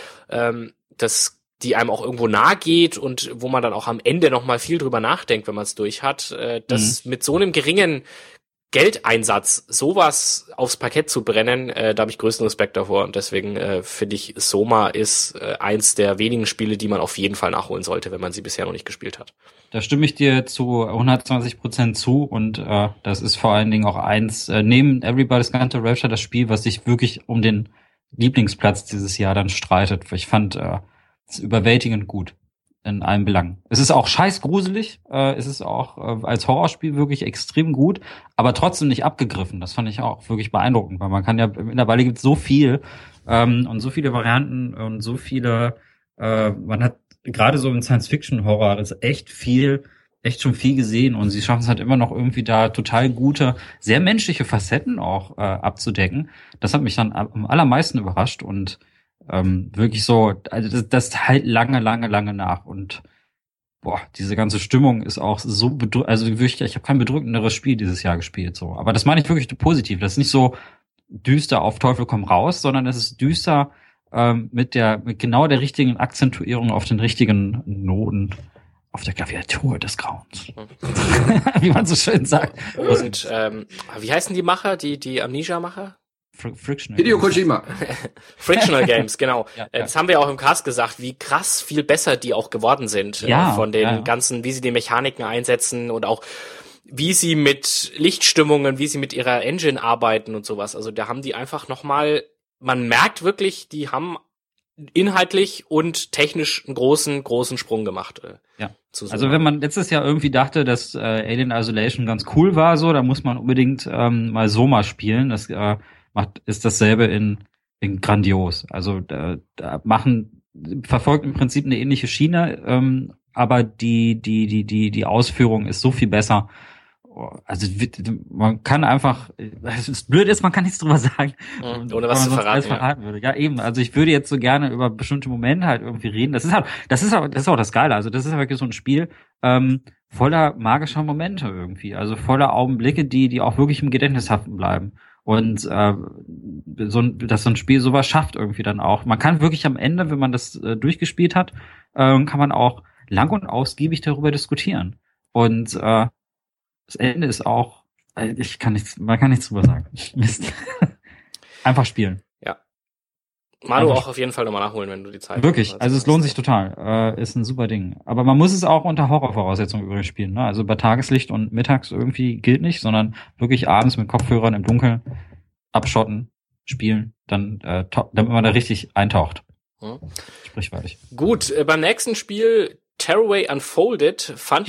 die einem auch irgendwo nahe geht und wo man dann auch am Ende noch mal viel drüber nachdenkt, wenn man es durch hat, das mit so einem geringen Geldeinsatz sowas aufs Parkett zu brennen, da habe ich größten Respekt davor, und deswegen finde ich, Soma ist eins der wenigen Spiele, die man auf jeden Fall nachholen sollte, wenn man sie bisher noch nicht gespielt hat. Da stimme ich dir zu 120% zu, und das ist vor allen Dingen auch eins, neben Everybody's Gone to Rapture, das Spiel, was sich wirklich um den Lieblingsplatz dieses Jahr dann streitet. Ich fand ist überwältigend gut in allen Belangen. Es ist auch scheiß gruselig, es ist auch als Horrorspiel wirklich extrem gut, aber trotzdem nicht abgegriffen. Das fand ich auch wirklich beeindruckend, weil man kann ja, mittlerweile gibt es so viel und so viele Varianten und so viele, man hat gerade so im Science-Fiction-Horror das echt schon viel gesehen, und sie schaffen es halt immer noch irgendwie da total gute, sehr menschliche Facetten auch abzudecken. Das hat mich dann am allermeisten überrascht, und wirklich so, also das halt lange nach, und diese ganze Stimmung ist auch so also wirklich, ich habe kein bedrückenderes Spiel dieses Jahr gespielt, so. Aber das meine ich wirklich positiv. Das ist nicht so düster auf Teufel komm raus, sondern es ist düster mit genau der richtigen Akzentuierung auf den richtigen Noten auf der Klaviatur des Grauens. Wie man so schön sagt. Und wie heißen die Macher, die Amnesia-Macher? Frictional Hideo Kojima. Frictional Games, genau. Ja. Das haben wir auch im Cast gesagt, wie krass viel besser die auch geworden sind von den ganzen, wie sie die Mechaniken einsetzen und auch wie sie mit Lichtstimmungen, wie sie mit ihrer Engine arbeiten und sowas. Also da haben die einfach nochmal, man merkt wirklich, die haben inhaltlich und technisch einen großen Sprung gemacht. Ja. Also wenn man letztes Jahr irgendwie dachte, dass Alien Isolation ganz cool war, so, dann muss man unbedingt mal Soma spielen. Das ist dasselbe in grandios. Also verfolgt im Prinzip eine ähnliche Schiene, aber die Ausführung ist so viel besser. Also man kann einfach, es ist blöd ist, man kann nichts drüber sagen, ohne was zu verraten würde. Ja eben, also ich würde jetzt so gerne über bestimmte Momente halt irgendwie reden. Das ist auch das Geile. Also das ist wirklich so ein Spiel voller magischer Momente irgendwie, also voller Augenblicke, die auch wirklich im Gedächtnis haften bleiben. Und dass so ein Spiel sowas schafft irgendwie dann auch. Man kann wirklich am Ende, wenn man das durchgespielt hat, kann man auch lang und ausgiebig darüber diskutieren. Und das Ende ist auch, man kann nichts drüber sagen. Mist. Einfach spielen. Ja. Manu auch auf jeden Fall nochmal nachholen, wenn du die Zeit hast. Wirklich, also es lohnt sich total. Ist ein super Ding. Aber man muss es auch unter Horrorvoraussetzungen übrigens spielen. Ne? Also bei Tageslicht und mittags irgendwie gilt nicht, sondern wirklich abends mit Kopfhörern im Dunkeln abschotten, spielen, dann damit man da richtig eintaucht. Sprichwörtlich. Gut, beim nächsten Spiel Tearaway Unfolded fand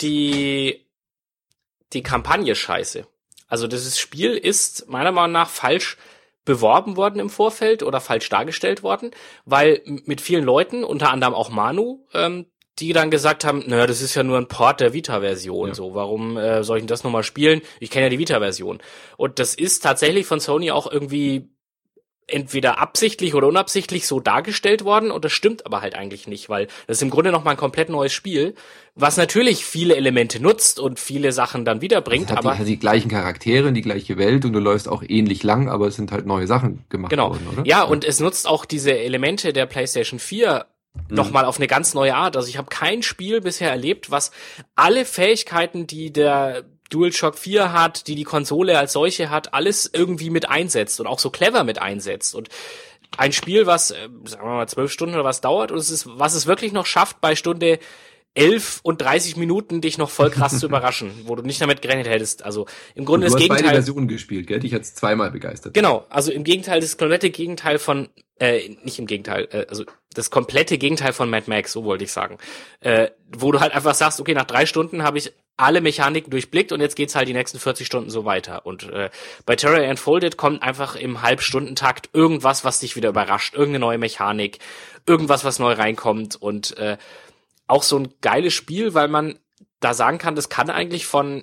ich die Kampagne scheiße. Also dieses Spiel ist meiner Meinung nach falsch beworben worden im Vorfeld oder falsch dargestellt worden, weil mit vielen Leuten, unter anderem auch Manu, die dann gesagt haben, naja, das ist ja nur ein Port der Vita-Version, so, warum soll ich denn das nochmal spielen? Ich kenne ja die Vita-Version. Und das ist tatsächlich von Sony auch irgendwie entweder absichtlich oder unabsichtlich so dargestellt worden, und das stimmt aber halt eigentlich nicht, weil das ist im Grunde nochmal ein komplett neues Spiel, was natürlich viele Elemente nutzt und viele Sachen dann wiederbringt, aber die gleichen Charaktere, die gleiche Welt, und du läufst auch ähnlich lang, aber es sind halt neue Sachen gemacht worden, oder? Ja, und es nutzt auch diese Elemente der PlayStation 4 nochmal auf eine ganz neue Art. Also ich habe kein Spiel bisher erlebt, was alle Fähigkeiten, die der DualShock 4 hat, die Konsole als solche hat, alles irgendwie mit einsetzt und auch so clever mit einsetzt. Und ein Spiel, was, sagen wir mal, 12 Stunden oder was dauert, und was es wirklich noch schafft, bei Stunde 11 und 30 Minuten dich noch voll krass zu überraschen, wo du nicht damit gerechnet hättest. Also im Grunde das Gegenteil. Du hast beide Versionen gespielt, gell? Dich hat's zweimal begeistert. Genau, also im Gegenteil, das komplette Gegenteil von, nicht im Gegenteil, also das komplette Gegenteil von Mad Max, so wollte ich sagen. Wo du halt einfach sagst, okay, nach 3 Stunden habe ich alle Mechaniken durchblickt und jetzt geht's halt die nächsten 40 Stunden so weiter. Und bei Tearaway Unfolded kommt einfach im Halbstundentakt irgendwas, was dich wieder überrascht, irgendeine neue Mechanik, irgendwas, was neu reinkommt, und auch so ein geiles Spiel, weil man da sagen kann, das kann eigentlich von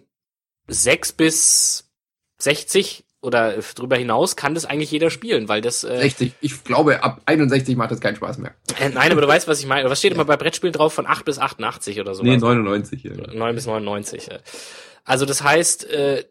6 bis 60 oder drüber hinaus kann das eigentlich jeder spielen, weil das 60, ich glaube, ab 61 macht das keinen Spaß mehr. Nein, aber du weißt, was ich meine. Was steht immer bei Brettspielen drauf? Von 8 bis 88 oder so? Nee, 99. Ja. 9 bis 99. Also das heißt,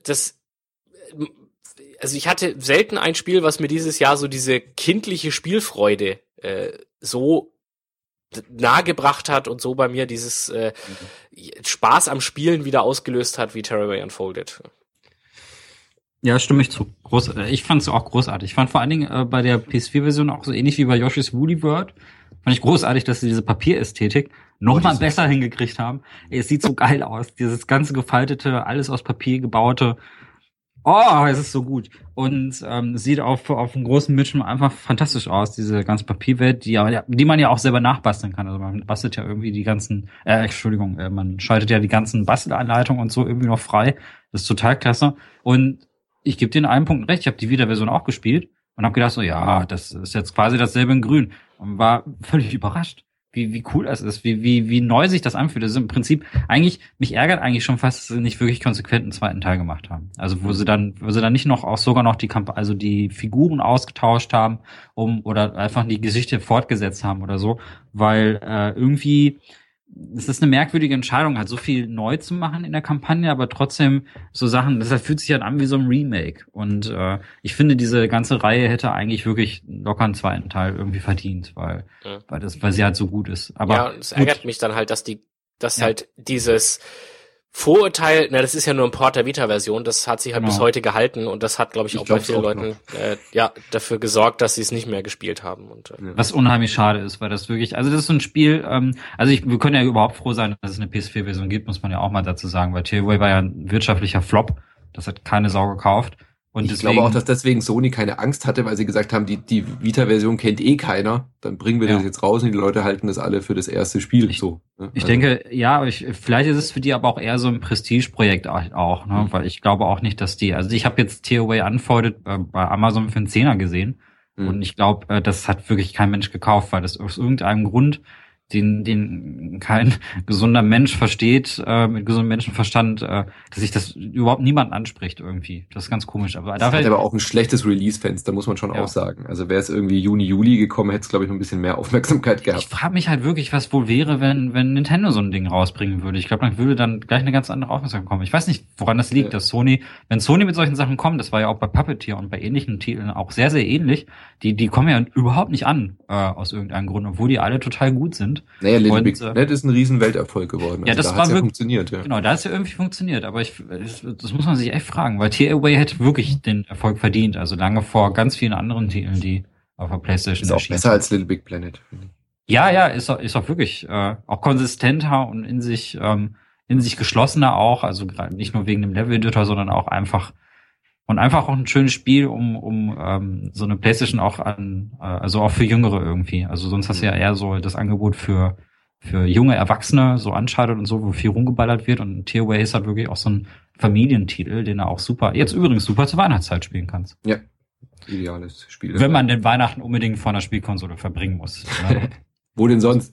also ich hatte selten ein Spiel, was mir dieses Jahr so diese kindliche Spielfreude so nahegebracht hat und so bei mir dieses Spaß am Spielen wieder ausgelöst hat wie Tearaway Unfolded. Ja, stimme ich zu. Ich fand es auch großartig. Ich fand vor allen Dingen bei der PS4-Version auch so ähnlich wie bei Yoshi's Woolly World. Fand ich großartig, dass sie diese Papierästhetik noch mal besser hingekriegt haben. Es sieht so geil aus. Dieses ganze gefaltete, alles aus Papier gebaute. Oh, es ist so gut. Und sieht auf einem großen Bildschirm einfach fantastisch aus, diese ganze Papierwelt, die man ja auch selber nachbasteln kann. Also man bastelt ja irgendwie die ganzen, man schaltet ja die ganzen Bastelanleitungen und so irgendwie noch frei. Das ist total klasse. Und ich gebe dir in einem Punkt recht, ich habe die Vita-Version auch gespielt und habe gedacht so, ja, das ist jetzt quasi dasselbe in grün. Und war völlig überrascht, wie cool das ist, wie neu sich das anfühlt. Das ist im Prinzip eigentlich, mich ärgert eigentlich schon fast, dass sie nicht wirklich konsequent einen zweiten Teil gemacht haben. Also wo sie dann nicht noch auch sogar noch die Figuren ausgetauscht haben, oder einfach die Geschichte fortgesetzt haben oder so, weil irgendwie es ist eine merkwürdige Entscheidung, halt so viel neu zu machen in der Kampagne, aber trotzdem so Sachen, das fühlt sich halt an wie so ein Remake. Und ich finde, diese ganze Reihe hätte eigentlich wirklich locker einen zweiten Teil irgendwie verdient, weil sie halt so gut ist. Aber ja, es ärgert mich dann halt, dass halt dieses Vorurteil, das ist ja nur ein Port der Vita-Version, das hat sich halt bis heute gehalten und das hat, glaube ich, auch bei vielen Leuten dafür gesorgt, dass sie es nicht mehr gespielt haben. Und was unheimlich schade ist, weil das wirklich, also das ist so ein Spiel, wir können ja überhaupt froh sein, dass es eine PS4-Version gibt, muss man ja auch mal dazu sagen, weil Tearaway war ja ein wirtschaftlicher Flop, das hat keine Sau gekauft. Und ich glaube auch, dass deswegen Sony keine Angst hatte, weil sie gesagt haben, die Vita-Version kennt eh keiner. Dann bringen wir das jetzt raus und die Leute halten das alle für das erste Spiel. Ich denke, vielleicht ist es für die aber auch eher so ein Prestigeprojekt auch, ne? Weil ich glaube auch nicht, dass ich habe jetzt Tearaway Unfolded bei Amazon für einen Zehner gesehen und ich glaube, das hat wirklich kein Mensch gekauft, weil das aus irgendeinem Grund den kein gesunder Mensch versteht, mit gesundem Menschenverstand, dass sich das überhaupt niemand anspricht irgendwie. Das ist ganz komisch. Aber das hat aber auch ein schlechtes Release-Fenster, muss man schon auch sagen. Also wäre es irgendwie Juni, Juli gekommen, hätte es, glaube ich, noch ein bisschen mehr Aufmerksamkeit gehabt. Ich frage mich halt wirklich, was wohl wäre, wenn Nintendo so ein Ding rausbringen würde. Ich glaube, dann würde dann gleich eine ganz andere Aufmerksamkeit kommen. Ich weiß nicht, woran das liegt, dass wenn Sony mit solchen Sachen kommt, das war ja auch bei Puppeteer und bei ähnlichen Titeln auch sehr, sehr ähnlich, die kommen ja überhaupt nicht an, aus irgendeinem Grund, obwohl die alle total gut sind. Naja, Little Big Planet ist ein riesen Welterfolg geworden. Also das war wirklich funktioniert, ja. Genau, da hat es ja irgendwie funktioniert, aber das muss man sich echt fragen, weil Tearaway hätte wirklich den Erfolg verdient, also lange vor ganz vielen anderen Titeln, die auf der PlayStation erschienen. Ist auch besser als Little Big Planet, finde ich. Ja, ist auch wirklich auch konsistenter und in sich geschlossener auch, also gerade nicht nur wegen dem Level-Editor, sondern auch einfach auch ein schönes Spiel, um so eine PlayStation auch also auch für Jüngere irgendwie. Also sonst hast du ja eher so das Angebot für junge Erwachsene, so Uncharted und so, wo viel rumgeballert wird. Und Tearaway ist halt wirklich auch so ein Familientitel, den er auch jetzt übrigens super zur Weihnachtszeit spielen kannst. Ja, ideales Spiel. Wenn man den Weihnachten unbedingt vor einer Spielkonsole verbringen muss. Wo denn sonst?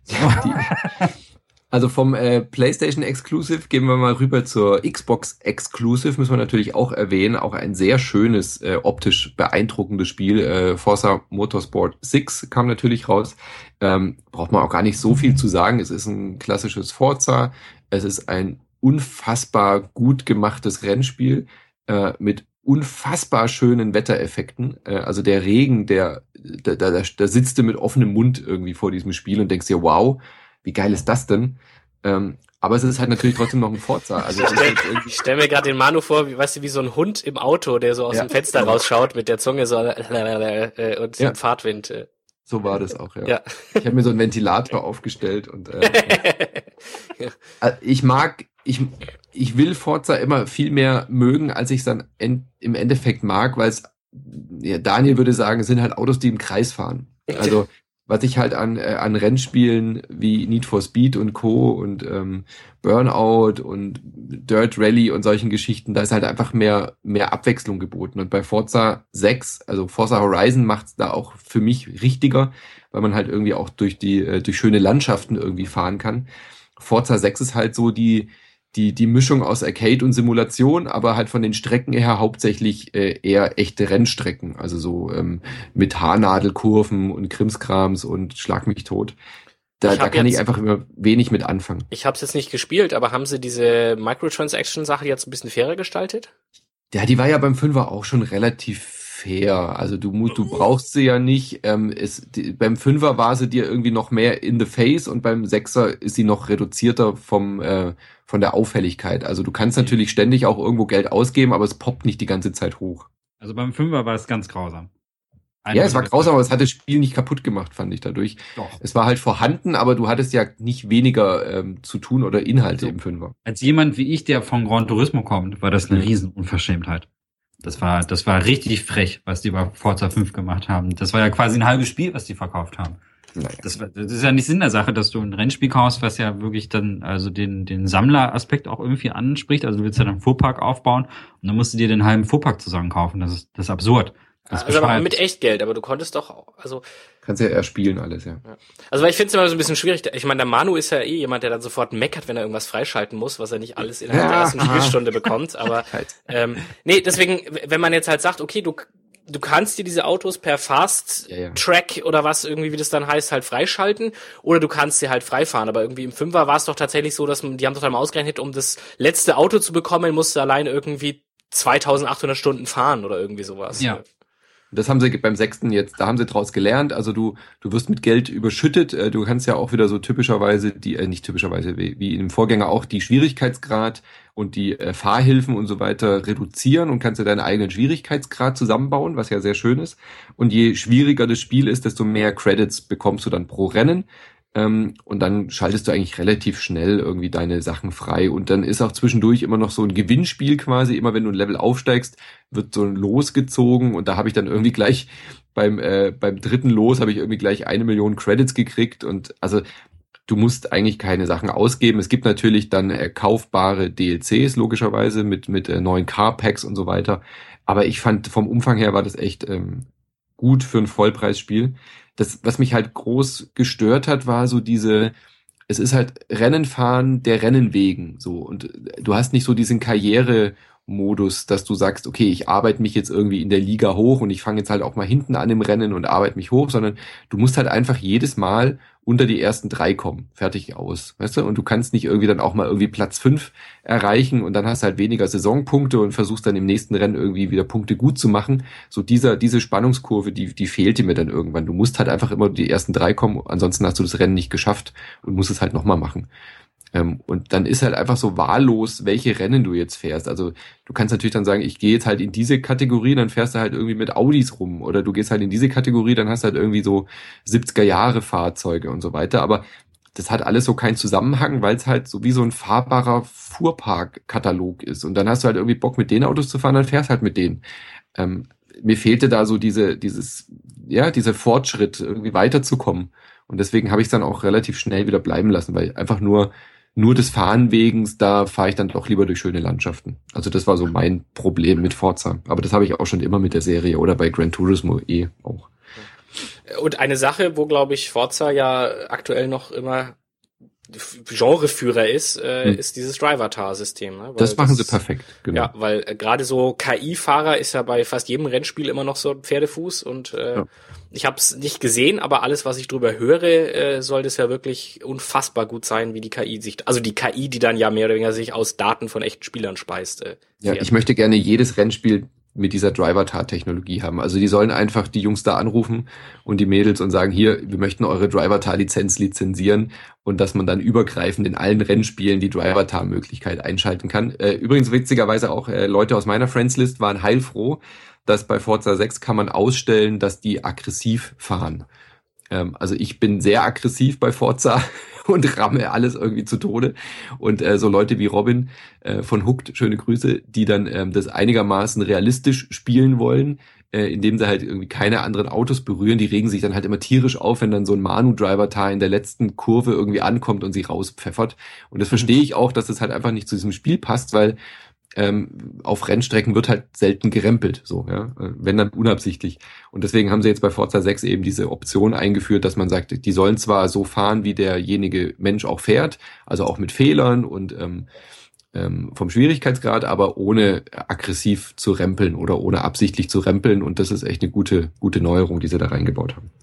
Also vom PlayStation Exclusive gehen wir mal rüber zur Xbox Exclusive, müssen wir natürlich auch erwähnen. Auch ein sehr schönes, optisch beeindruckendes Spiel. Forza Motorsport 6 kam natürlich raus. Braucht man auch gar nicht so viel zu sagen. Es ist ein klassisches Forza. Es ist ein unfassbar gut gemachtes Rennspiel mit unfassbar schönen Wettereffekten. Also der Regen, da sitzt du mit offenem Mund irgendwie vor diesem Spiel und denkst dir, wow, wie geil ist das denn? Aber es ist halt natürlich trotzdem noch ein Forza. Also ich stelle mir gerade den Manu vor, wie so ein Hund im Auto, der so aus dem Fenster rausschaut mit der Zunge so und dem Fahrtwind. So war das auch, ja. Ich habe mir so einen Ventilator aufgestellt und ich will Forza immer viel mehr mögen, als ich es dann im Endeffekt mag, weil Daniel würde sagen, es sind halt Autos, die im Kreis fahren. Also was ich halt an Rennspielen wie Need for Speed und Co. und Burnout und Dirt Rally und solchen Geschichten, da ist halt einfach mehr Abwechslung geboten. Und bei Forza 6, also Forza Horizon, macht's da auch für mich richtiger, weil man halt irgendwie auch durch schöne Landschaften irgendwie fahren kann. Forza 6 ist halt so die Mischung aus Arcade und Simulation, aber halt von den Strecken her hauptsächlich eher echte Rennstrecken, also so mit Haarnadelkurven und Krimskrams und Schlag mich tot. Da kann ich einfach immer wenig mit anfangen. Ich habe es jetzt nicht gespielt, aber haben sie diese Microtransaction-Sache jetzt ein bisschen fairer gestaltet? Ja, die war ja beim 5er auch schon relativ fair. Also du brauchst sie ja nicht. Beim 5er war sie dir irgendwie noch mehr in the face und beim 6er ist sie noch reduzierter von der Auffälligkeit. Also du kannst natürlich ständig auch irgendwo Geld ausgeben, aber es poppt nicht die ganze Zeit hoch. Also beim 5er war es ganz grausam. Es war grausam, aber es hat das Spiel nicht kaputt gemacht, fand ich dadurch. Doch. Es war halt vorhanden, aber du hattest ja nicht weniger zu tun oder Inhalte im 5er. Als jemand wie ich, der von Gran Turismo kommt, war das eine Riesenunverschämtheit. Das war richtig frech, was die bei Forza 5 gemacht haben. Das war ja quasi ein halbes Spiel, was die verkauft haben. Naja. Das ist ja nicht Sinn der Sache, dass du ein Rennspiel kaufst, was ja wirklich dann also den Sammleraspekt auch irgendwie anspricht. Also du willst ja dann einen Fuhrpark aufbauen und dann musst du dir den halben Fuhrpark zusammen kaufen. Das ist absurd. Also aber mit Echtgeld, aber du konntest doch, also... Kannst ja eher spielen alles, ja. Also weil ich finde es immer so ein bisschen schwierig. Ich meine, der Manu ist ja jemand, der dann sofort meckert, wenn er irgendwas freischalten muss, was er nicht alles innerhalb der ersten Spielstunde bekommt. Aber deswegen, wenn man jetzt halt sagt, okay, du du kannst dir diese Autos per Fast Track oder was irgendwie, wie das dann heißt, halt freischalten, oder du kannst sie halt freifahren. Aber irgendwie im Fünfer war es doch tatsächlich so, dass die haben doch einmal ausgerechnet, um das letzte Auto zu bekommen, musst du allein irgendwie 2800 Stunden fahren oder irgendwie sowas. Ja. Das haben sie beim 6. jetzt, da haben sie draus gelernt. Also du wirst mit Geld überschüttet. Du kannst ja auch wieder so typischerweise nicht typischerweise, wie im Vorgänger auch die Schwierigkeitsgrad und die Fahrhilfen und so weiter reduzieren und kannst ja deinen eigenen Schwierigkeitsgrad zusammenbauen, was ja sehr schön ist. Und je schwieriger das Spiel ist, desto mehr Credits bekommst du dann pro Rennen. Und dann schaltest du eigentlich relativ schnell irgendwie deine Sachen frei. Und dann ist auch zwischendurch immer noch so ein Gewinnspiel quasi. Immer wenn du ein Level aufsteigst, wird so ein Los gezogen. Und da habe ich dann irgendwie gleich beim 3. Los habe ich irgendwie gleich 1 Million Credits gekriegt. Und also du musst eigentlich keine Sachen ausgeben. Es gibt natürlich dann kaufbare DLCs, logischerweise, mit neuen Car-Packs und so weiter. Aber ich fand, vom Umfang her war das echt gut für ein Vollpreisspiel. Das, was mich halt groß gestört hat, war so es ist halt Rennen fahren der Rennen wegen, so. Und du hast nicht so diesen Karrieremodus, dass du sagst, okay, ich arbeite mich jetzt irgendwie in der Liga hoch und ich fange jetzt halt auch mal hinten an im Rennen und arbeite mich hoch, sondern du musst halt einfach jedes Mal unter die ersten 3 kommen, fertig aus, weißt du? Und du kannst nicht irgendwie dann auch mal irgendwie Platz 5 erreichen und dann hast du halt weniger Saisonpunkte und versuchst dann im nächsten Rennen irgendwie wieder Punkte gut zu machen. So diese Spannungskurve, die fehlte mir dann irgendwann. Du musst halt einfach immer die ersten 3 kommen, ansonsten hast du das Rennen nicht geschafft und musst es halt nochmal machen. Und dann ist halt einfach so wahllos, welche Rennen du jetzt fährst. Also du kannst natürlich dann sagen, ich gehe jetzt halt in diese Kategorie, dann fährst du halt irgendwie mit Audis rum. Oder du gehst halt in diese Kategorie, dann hast du halt irgendwie so 70er-Jahre-Fahrzeuge und so weiter. Aber das hat alles so keinen Zusammenhang, weil es halt so wie so ein fahrbarer Fuhrpark-Katalog ist. Und dann hast du halt irgendwie Bock, mit den Autos zu fahren, dann fährst halt mit denen. Mir fehlte da so dieser Fortschritt, irgendwie weiterzukommen. Und deswegen habe ich es dann auch relativ schnell wieder bleiben lassen, weil einfach nur des Fahren wegens, da fahre ich dann doch lieber durch schöne Landschaften. Also das war so mein Problem mit Forza. Aber das habe ich auch schon immer mit der Serie oder bei Gran Turismo auch. Und eine Sache, wo, glaube ich, Forza ja aktuell noch immer Genreführer ist, ist dieses Driver-Tar-System. Ne? Das machen sie perfekt, genau. Ja, weil gerade so KI-Fahrer ist ja bei fast jedem Rennspiel immer noch so ein Pferdefuß und ich habe es nicht gesehen, aber alles, was ich drüber höre, soll das ja wirklich unfassbar gut sein, wie die KI die KI, die dann ja mehr oder weniger sich aus Daten von echten Spielern speist. Ja, ich möchte gerne jedes Rennspiel mit dieser Driver-Tar-Technologie haben. Also die sollen einfach die Jungs da anrufen und die Mädels und sagen, hier, wir möchten eure Driver-Tar-Lizenz lizenzieren und dass man dann übergreifend in allen Rennspielen die Driver-Tar-Möglichkeit einschalten kann. Übrigens witzigerweise auch Leute aus meiner Friends-List waren heilfroh, dass bei Forza 6 kann man ausstellen, dass die aggressiv fahren. Also ich bin sehr aggressiv bei Forza und ramme alles irgendwie zu Tode. Und so Leute wie Robin von Hooked, schöne Grüße, die dann das einigermaßen realistisch spielen wollen, indem sie halt irgendwie keine anderen Autos berühren, die regen sich dann halt immer tierisch auf, wenn dann so ein Manu-Driver-Tar in der letzten Kurve irgendwie ankommt und sie rauspfeffert. Und das verstehe ich auch, dass das halt einfach nicht zu diesem Spiel passt, weil auf Rennstrecken wird halt selten gerempelt, so, ja, wenn dann unabsichtlich. Und deswegen haben sie jetzt bei Forza 6 eben diese Option eingeführt, dass man sagt, die sollen zwar so fahren, wie derjenige Mensch auch fährt, also auch mit Fehlern und vom Schwierigkeitsgrad, aber ohne aggressiv zu rempeln oder ohne absichtlich zu rempeln. Und das ist echt eine gute Neuerung, die sie da reingebaut haben.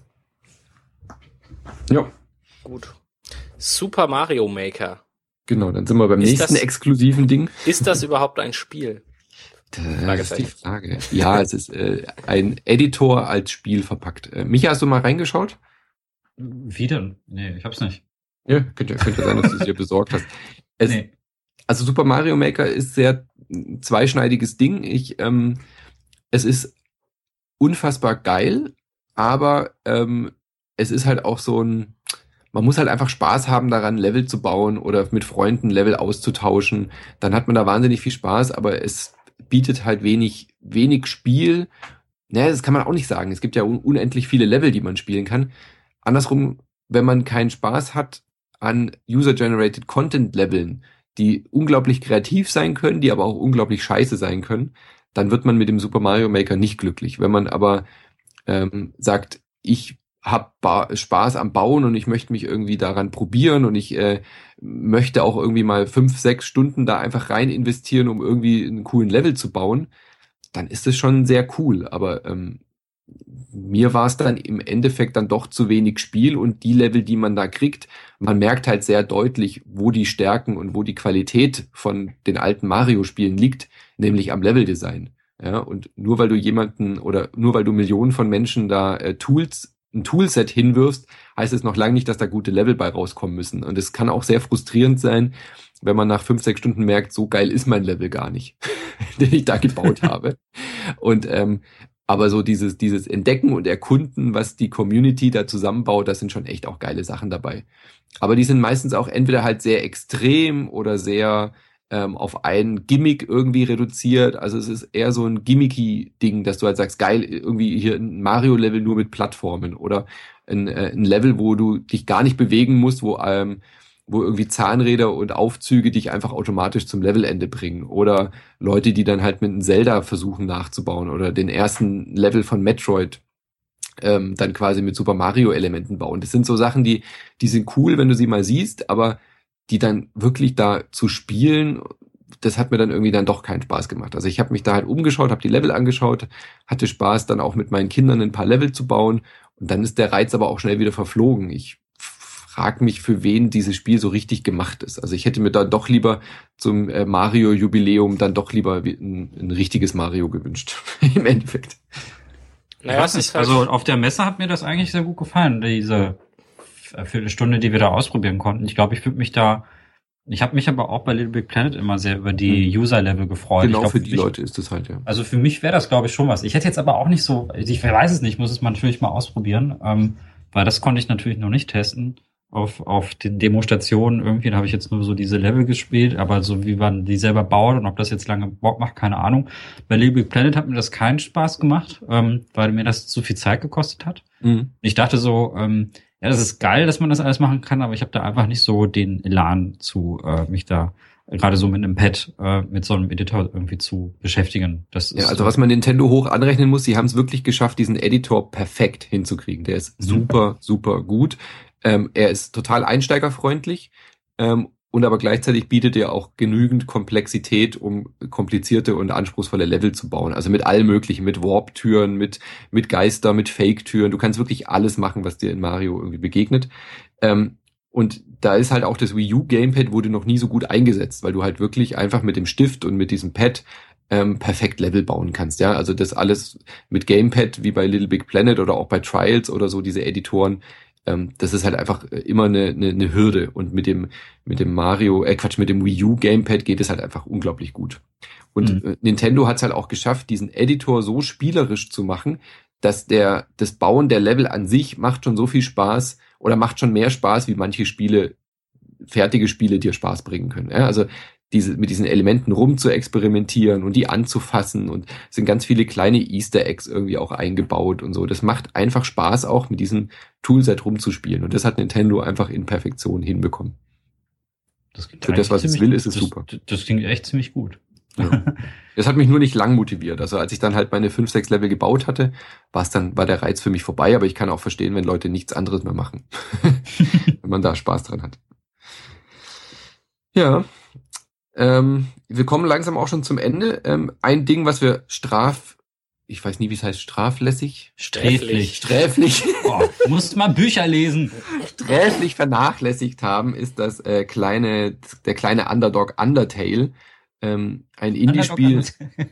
Ja. Gut. Super Mario Maker. Genau, dann sind wir beim nächsten exklusiven Ding. Ist das überhaupt ein Spiel? Das ist die Frage. Ja, es ist ein Editor als Spiel verpackt. Micha, hast du mal reingeschaut? Wie denn? Nee, ich hab's nicht. Ja, könnte sein, dass du es dir besorgt hast. Also Super Mario Maker ist sehr zweischneidiges Ding. Es ist unfassbar geil, aber es ist halt auch so man muss halt einfach Spaß haben daran, Level zu bauen oder mit Freunden Level auszutauschen. Dann hat man da wahnsinnig viel Spaß, aber es bietet halt wenig Spiel. Naja, das kann man auch nicht sagen. Es gibt ja unendlich viele Level, die man spielen kann. Andersrum, wenn man keinen Spaß hat an User-Generated Content-Leveln, die unglaublich kreativ sein können, die aber auch unglaublich scheiße sein können, dann wird man mit dem Super Mario Maker nicht glücklich. Wenn man aber sagt, ich hab Spaß am Bauen und ich möchte mich irgendwie daran probieren und ich möchte auch irgendwie mal 5-6 Stunden da einfach rein investieren, um irgendwie einen coolen Level zu bauen, dann ist es schon sehr cool. Aber mir war es dann im Endeffekt dann doch zu wenig Spiel und die Level, die man da kriegt, man merkt halt sehr deutlich, wo die Stärken und wo die Qualität von den alten Mario-Spielen liegt, nämlich am Leveldesign. Ja, und nur weil du Millionen von Menschen da ein Toolset hinwirfst, heißt es noch lange nicht, dass da gute Level bei rauskommen müssen. Und es kann auch sehr frustrierend sein, wenn man nach 5, 6 Stunden merkt, so geil ist mein Level gar nicht, den ich da gebaut habe. Und aber so dieses Entdecken und Erkunden, was die Community da zusammenbaut, das sind schon echt auch geile Sachen dabei. Aber die sind meistens auch entweder halt sehr extrem oder sehr auf ein Gimmick irgendwie reduziert. Also es ist eher so ein gimmicky Ding, dass du halt sagst, geil, irgendwie hier ein Mario-Level nur mit Plattformen oder ein Level, wo du dich gar nicht bewegen musst, wo irgendwie Zahnräder und Aufzüge dich einfach automatisch zum Levelende bringen. Oder Leute, die dann halt mit einem Zelda versuchen nachzubauen oder den ersten Level von Metroid dann quasi mit Super Mario-Elementen bauen. Das sind so Sachen, die sind cool, wenn du sie mal siehst, aber die dann wirklich da zu spielen, das hat mir dann irgendwie dann doch keinen Spaß gemacht. Also ich habe mich da halt umgeschaut, habe die Level angeschaut, hatte Spaß, dann auch mit meinen Kindern ein paar Level zu bauen und dann ist der Reiz aber auch schnell wieder verflogen. Ich frage mich, für wen dieses Spiel so richtig gemacht ist. Also ich hätte mir dann doch lieber zum Mario-Jubiläum dann doch lieber ein richtiges Mario gewünscht, im Endeffekt. Naja, also auf der Messe hat mir das eigentlich sehr gut gefallen, diese Viertelstunde, die wir da ausprobieren konnten. Ich glaube, ich habe mich aber auch bei Little Big Planet immer sehr über die User-Level gefreut. Genau, ich glaub, für die Leute ist das halt, ja. Also für mich wäre das, glaube ich, schon was. Ich hätte jetzt aber auch nicht so, ich weiß es nicht, muss es mal natürlich mal ausprobieren, weil das konnte ich natürlich noch nicht testen auf den Demostationen. Irgendwie, da habe ich jetzt nur so diese Level gespielt, aber so wie man die selber baut und ob das jetzt lange Bock macht, keine Ahnung. Bei Little Big Planet hat mir das keinen Spaß gemacht, weil mir das zu viel Zeit gekostet hat. Mhm. Ich dachte so, ja, das ist geil, dass man das alles machen kann, aber ich habe da einfach nicht so den Elan zu, mich da gerade so mit einem Pad, mit so einem Editor irgendwie zu beschäftigen. Das ist, ja, also was man Nintendo hoch anrechnen muss, sie haben es wirklich geschafft, diesen Editor perfekt hinzukriegen. Der ist super, super gut. Er ist total einsteigerfreundlich und aber gleichzeitig bietet er auch genügend Komplexität, um komplizierte und anspruchsvolle Level zu bauen. Also mit allem Möglichen, mit Warp-Türen, mit Geister, mit Fake-Türen. Du kannst wirklich alles machen, was dir in Mario irgendwie begegnet. Und da ist halt auch das Wii U Gamepad wurde noch nie so gut eingesetzt, weil du halt wirklich einfach mit dem Stift und mit diesem Pad perfekt Level bauen kannst. Ja, also das alles mit Gamepad wie bei Little Big Planet oder auch bei Trials oder so, diese Editoren. Das ist halt einfach immer eine Hürde und mit dem Wii U Gamepad geht es halt einfach unglaublich gut. Und Nintendo hat es halt auch geschafft, diesen Editor so spielerisch zu machen, dass das Bauen der Level an sich macht schon so viel Spaß oder macht schon mehr Spaß, wie manche fertige Spiele dir Spaß bringen können. Ja, also mit diesen Elementen rum zu experimentieren und die anzufassen und es sind ganz viele kleine Easter Eggs irgendwie auch eingebaut und so. Das macht einfach Spaß auch mit diesem Toolset rumzuspielen und das hat Nintendo einfach in Perfektion hinbekommen. Für das, was es will, ist es super. Das klingt echt ziemlich gut. Ja. Das hat mich nur nicht lang motiviert. Also als ich dann halt meine 5, 6 Level gebaut hatte, war der Reiz für mich vorbei, aber ich kann auch verstehen, wenn Leute nichts anderes mehr machen. Wenn man da Spaß dran hat. Ja. Wir kommen langsam auch schon zum Ende. Ein Ding, was wir ich weiß nie, wie es heißt, sträflich. Oh, du musst mal Bücher lesen. Sträflich vernachlässigt haben, ist der kleine Underdog Undertale. Ein Indie-Spiel,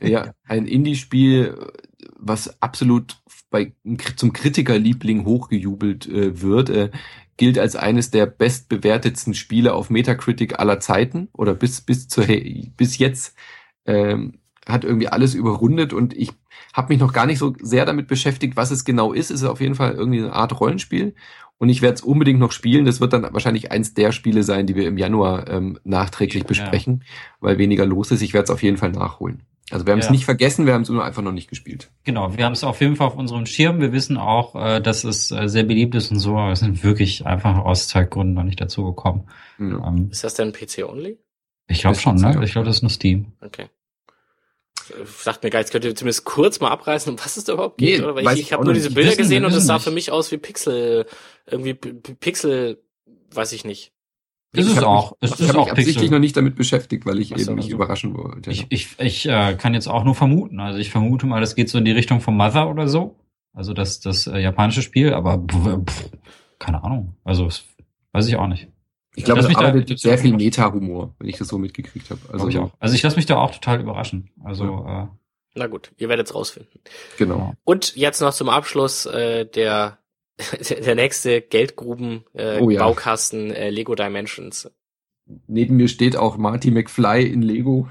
was absolut zum Kritikerliebling hochgejubelt wird, gilt als eines der bestbewertetsten Spiele auf Metacritic aller Zeiten oder bis jetzt hat irgendwie alles überrundet und ich habe mich noch gar nicht so sehr damit beschäftigt, was es genau ist. Es ist auf jeden Fall irgendwie eine Art Rollenspiel und ich werde es unbedingt noch spielen. Das wird dann wahrscheinlich eins der Spiele sein, die wir im Januar nachträglich besprechen, weil weniger los ist. Ich werde es auf jeden Fall nachholen. Also wir haben es nicht vergessen, wir haben es nur einfach noch nicht gespielt. Genau, wir haben es auf jeden Fall auf unserem Schirm. Wir wissen auch, dass es sehr beliebt ist und so, aber wir sind wirklich einfach aus Zeitgründen noch nicht dazu gekommen. Ja. Ist das denn PC-only? Ich glaube schon, ne? Ich glaube, das ist nur Steam. Okay. Sagt mir gar nichts, könnt ihr zumindest kurz mal abreißen, um was es da überhaupt geht? Oder? Weil ich habe nur diese Bilder gesehen und es sah für mich aus wie Pixel, weiß ich nicht. Ist es auch. Ich habe mich absichtlich noch nicht damit beschäftigt, weil ich eben mich überraschen wollte. Ich kann jetzt auch nur vermuten. Also ich vermute mal, das geht so in die Richtung von Mother oder so. Also das japanische Spiel, aber keine Ahnung. Also weiß ich auch nicht. Ich glaube, es arbeitet sehr viel Meta-Humor, wenn ich das so mitgekriegt habe. Also ich auch. Also ich lasse mich da auch total überraschen. Also na gut, ihr werdet es rausfinden. Genau. Und jetzt noch zum Abschluss der nächste Geldgruben-Baukasten Lego Dimensions. Neben mir steht auch Marty McFly in Lego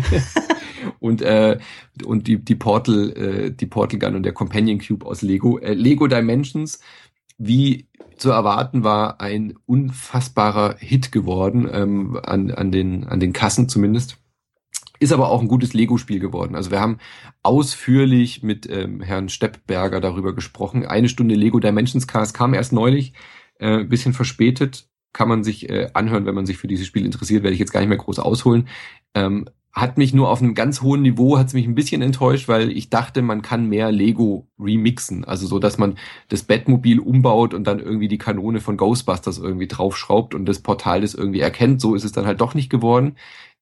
und die Portal Gun und der Companion Cube aus Lego. Lego Dimensions, wie zu erwarten war, ein unfassbarer Hit geworden, an den Kassen zumindest. Ist aber auch ein gutes Lego-Spiel geworden. Also wir haben ausführlich mit Herrn Steppberger darüber gesprochen. 1 Stunde Lego Dimensions Cast kam erst neulich, bisschen verspätet. Kann man sich anhören, wenn man sich für dieses Spiel interessiert, werde ich jetzt gar nicht mehr groß ausholen. Hat mich nur auf einem ganz hohen Niveau, hat es mich ein bisschen enttäuscht, weil ich dachte, man kann mehr Lego remixen. Also so, dass man das Batmobil umbaut und dann irgendwie die Kanone von Ghostbusters irgendwie draufschraubt und das Portal das irgendwie erkennt. So ist es dann halt doch nicht geworden.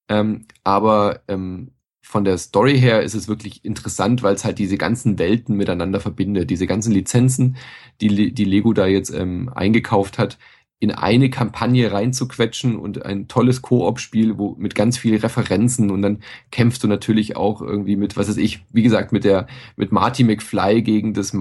Aber von der Story her ist es wirklich interessant, weil es halt diese ganzen Welten miteinander verbindet. Diese ganzen Lizenzen, die Lego da jetzt eingekauft hat, in eine Kampagne reinzuquetschen und ein tolles Koop-Spiel, wo mit ganz vielen Referenzen, und dann kämpfst du natürlich auch irgendwie mit, was weiß ich, wie gesagt, mit Marty McFly gegen das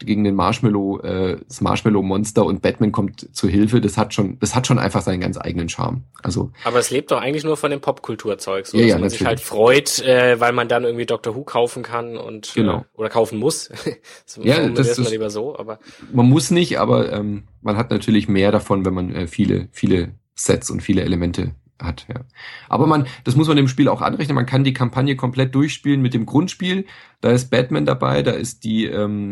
Marshmallow-Monster, und Batman kommt zu Hilfe. Das hat schon einfach seinen ganz eigenen Charme. Also. Aber es lebt doch eigentlich nur von dem Popkulturzeug, so, dass man sich halt freut, weil man dann irgendwie Doctor Who kaufen kann und, genau. Oder kaufen muss. Das ist lieber so, aber. Man muss nicht, aber, man hat natürlich mehr davon, wenn man viele Sets und viele Elemente hat. Ja. Aber das muss man dem Spiel auch anrechnen. Man kann die Kampagne komplett durchspielen mit dem Grundspiel. Da ist Batman dabei, da ist die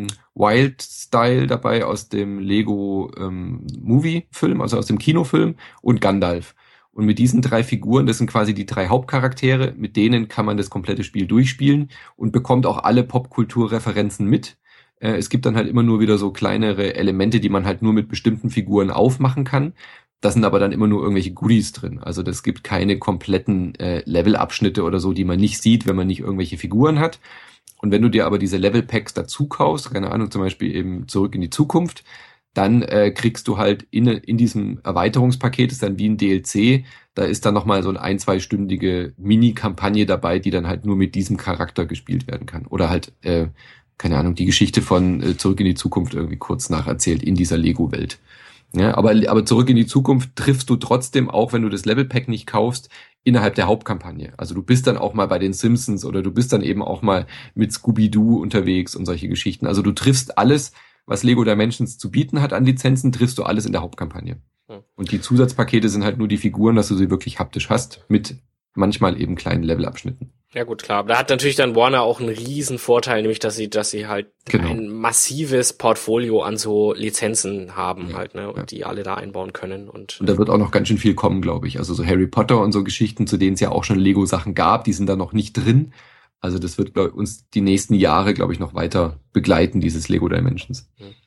Wild Style dabei aus dem Lego Movie-Film, also aus dem Kinofilm, und Gandalf. Und mit diesen 3 Figuren, das sind quasi die 3 Hauptcharaktere, mit denen kann man das komplette Spiel durchspielen und bekommt auch alle Popkulturreferenzen mit. Es gibt dann halt immer nur wieder so kleinere Elemente, die man halt nur mit bestimmten Figuren aufmachen kann. Da sind aber dann immer nur irgendwelche Goodies drin. Also das gibt keine kompletten Levelabschnitte oder so, die man nicht sieht, wenn man nicht irgendwelche Figuren hat. Und wenn du dir aber diese Level-Packs dazu kaufst, keine Ahnung, zum Beispiel eben Zurück in die Zukunft, dann kriegst du halt in diesem Erweiterungspaket, ist dann wie ein DLC, da ist dann nochmal so eine 1-2-stündige Mini-Kampagne dabei, die dann halt nur mit diesem Charakter gespielt werden kann. Oder halt keine Ahnung, die Geschichte von Zurück in die Zukunft irgendwie kurz nacherzählt in dieser Lego-Welt. Ja, aber Zurück in die Zukunft triffst du trotzdem, auch wenn du das Level-Pack nicht kaufst, innerhalb der Hauptkampagne. Also du bist dann auch mal bei den Simpsons oder du bist dann eben auch mal mit Scooby-Doo unterwegs und solche Geschichten. Also du triffst alles, was Lego Dimensions zu bieten hat an Lizenzen, triffst du alles in der Hauptkampagne. Und die Zusatzpakete sind halt nur die Figuren, dass du sie wirklich haptisch hast, mit manchmal eben kleinen Levelabschnitten. Ja gut, klar. Aber da hat natürlich dann Warner auch einen riesen Vorteil, nämlich dass sie halt ein massives Portfolio an so Lizenzen haben halt, ne, und die alle da einbauen können. Und da wird auch noch ganz schön viel kommen, glaube ich. Also so Harry Potter und so Geschichten, zu denen es ja auch schon Lego-Sachen gab, die sind da noch nicht drin. Also das wird uns die nächsten Jahre, glaube ich, noch weiter begleiten, dieses Lego Dimensions.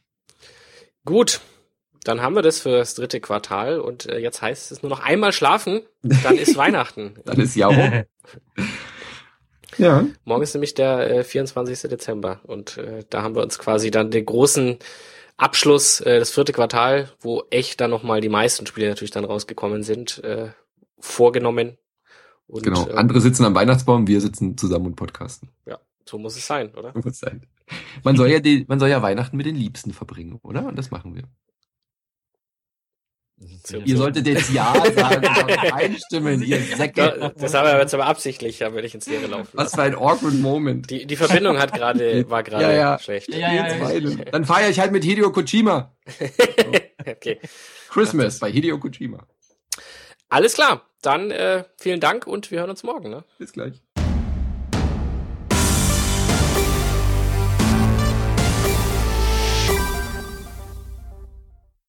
Gut. Dann haben wir das für das 3. Quartal und jetzt heißt es nur noch einmal schlafen, dann ist Weihnachten. Dann ist Jahr rum. Ja. Morgen ist nämlich der 24. Dezember und da haben wir uns quasi dann den großen Abschluss, das 4. Quartal, wo echt dann nochmal die meisten Spiele natürlich dann rausgekommen sind, vorgenommen. Und, genau, andere sitzen am Weihnachtsbaum, wir sitzen zusammen und podcasten. Ja, so muss es sein, oder? So muss es sein. Man soll ja Weihnachten mit den Liebsten verbringen, oder? Und das machen wir. Ihr solltet jetzt Ja sagen und einstimmen, ihr Säcke. Das haben wir jetzt aber absichtlich, da würde ich ins Leere laufen. Was für ein awkward Moment. Die Verbindung war gerade schlecht. Ja. Dann feiere ich halt mit Hideo Kojima. Okay. Christmas bei Hideo Kojima. Alles klar, dann vielen Dank und wir hören uns morgen. Ne? Bis gleich.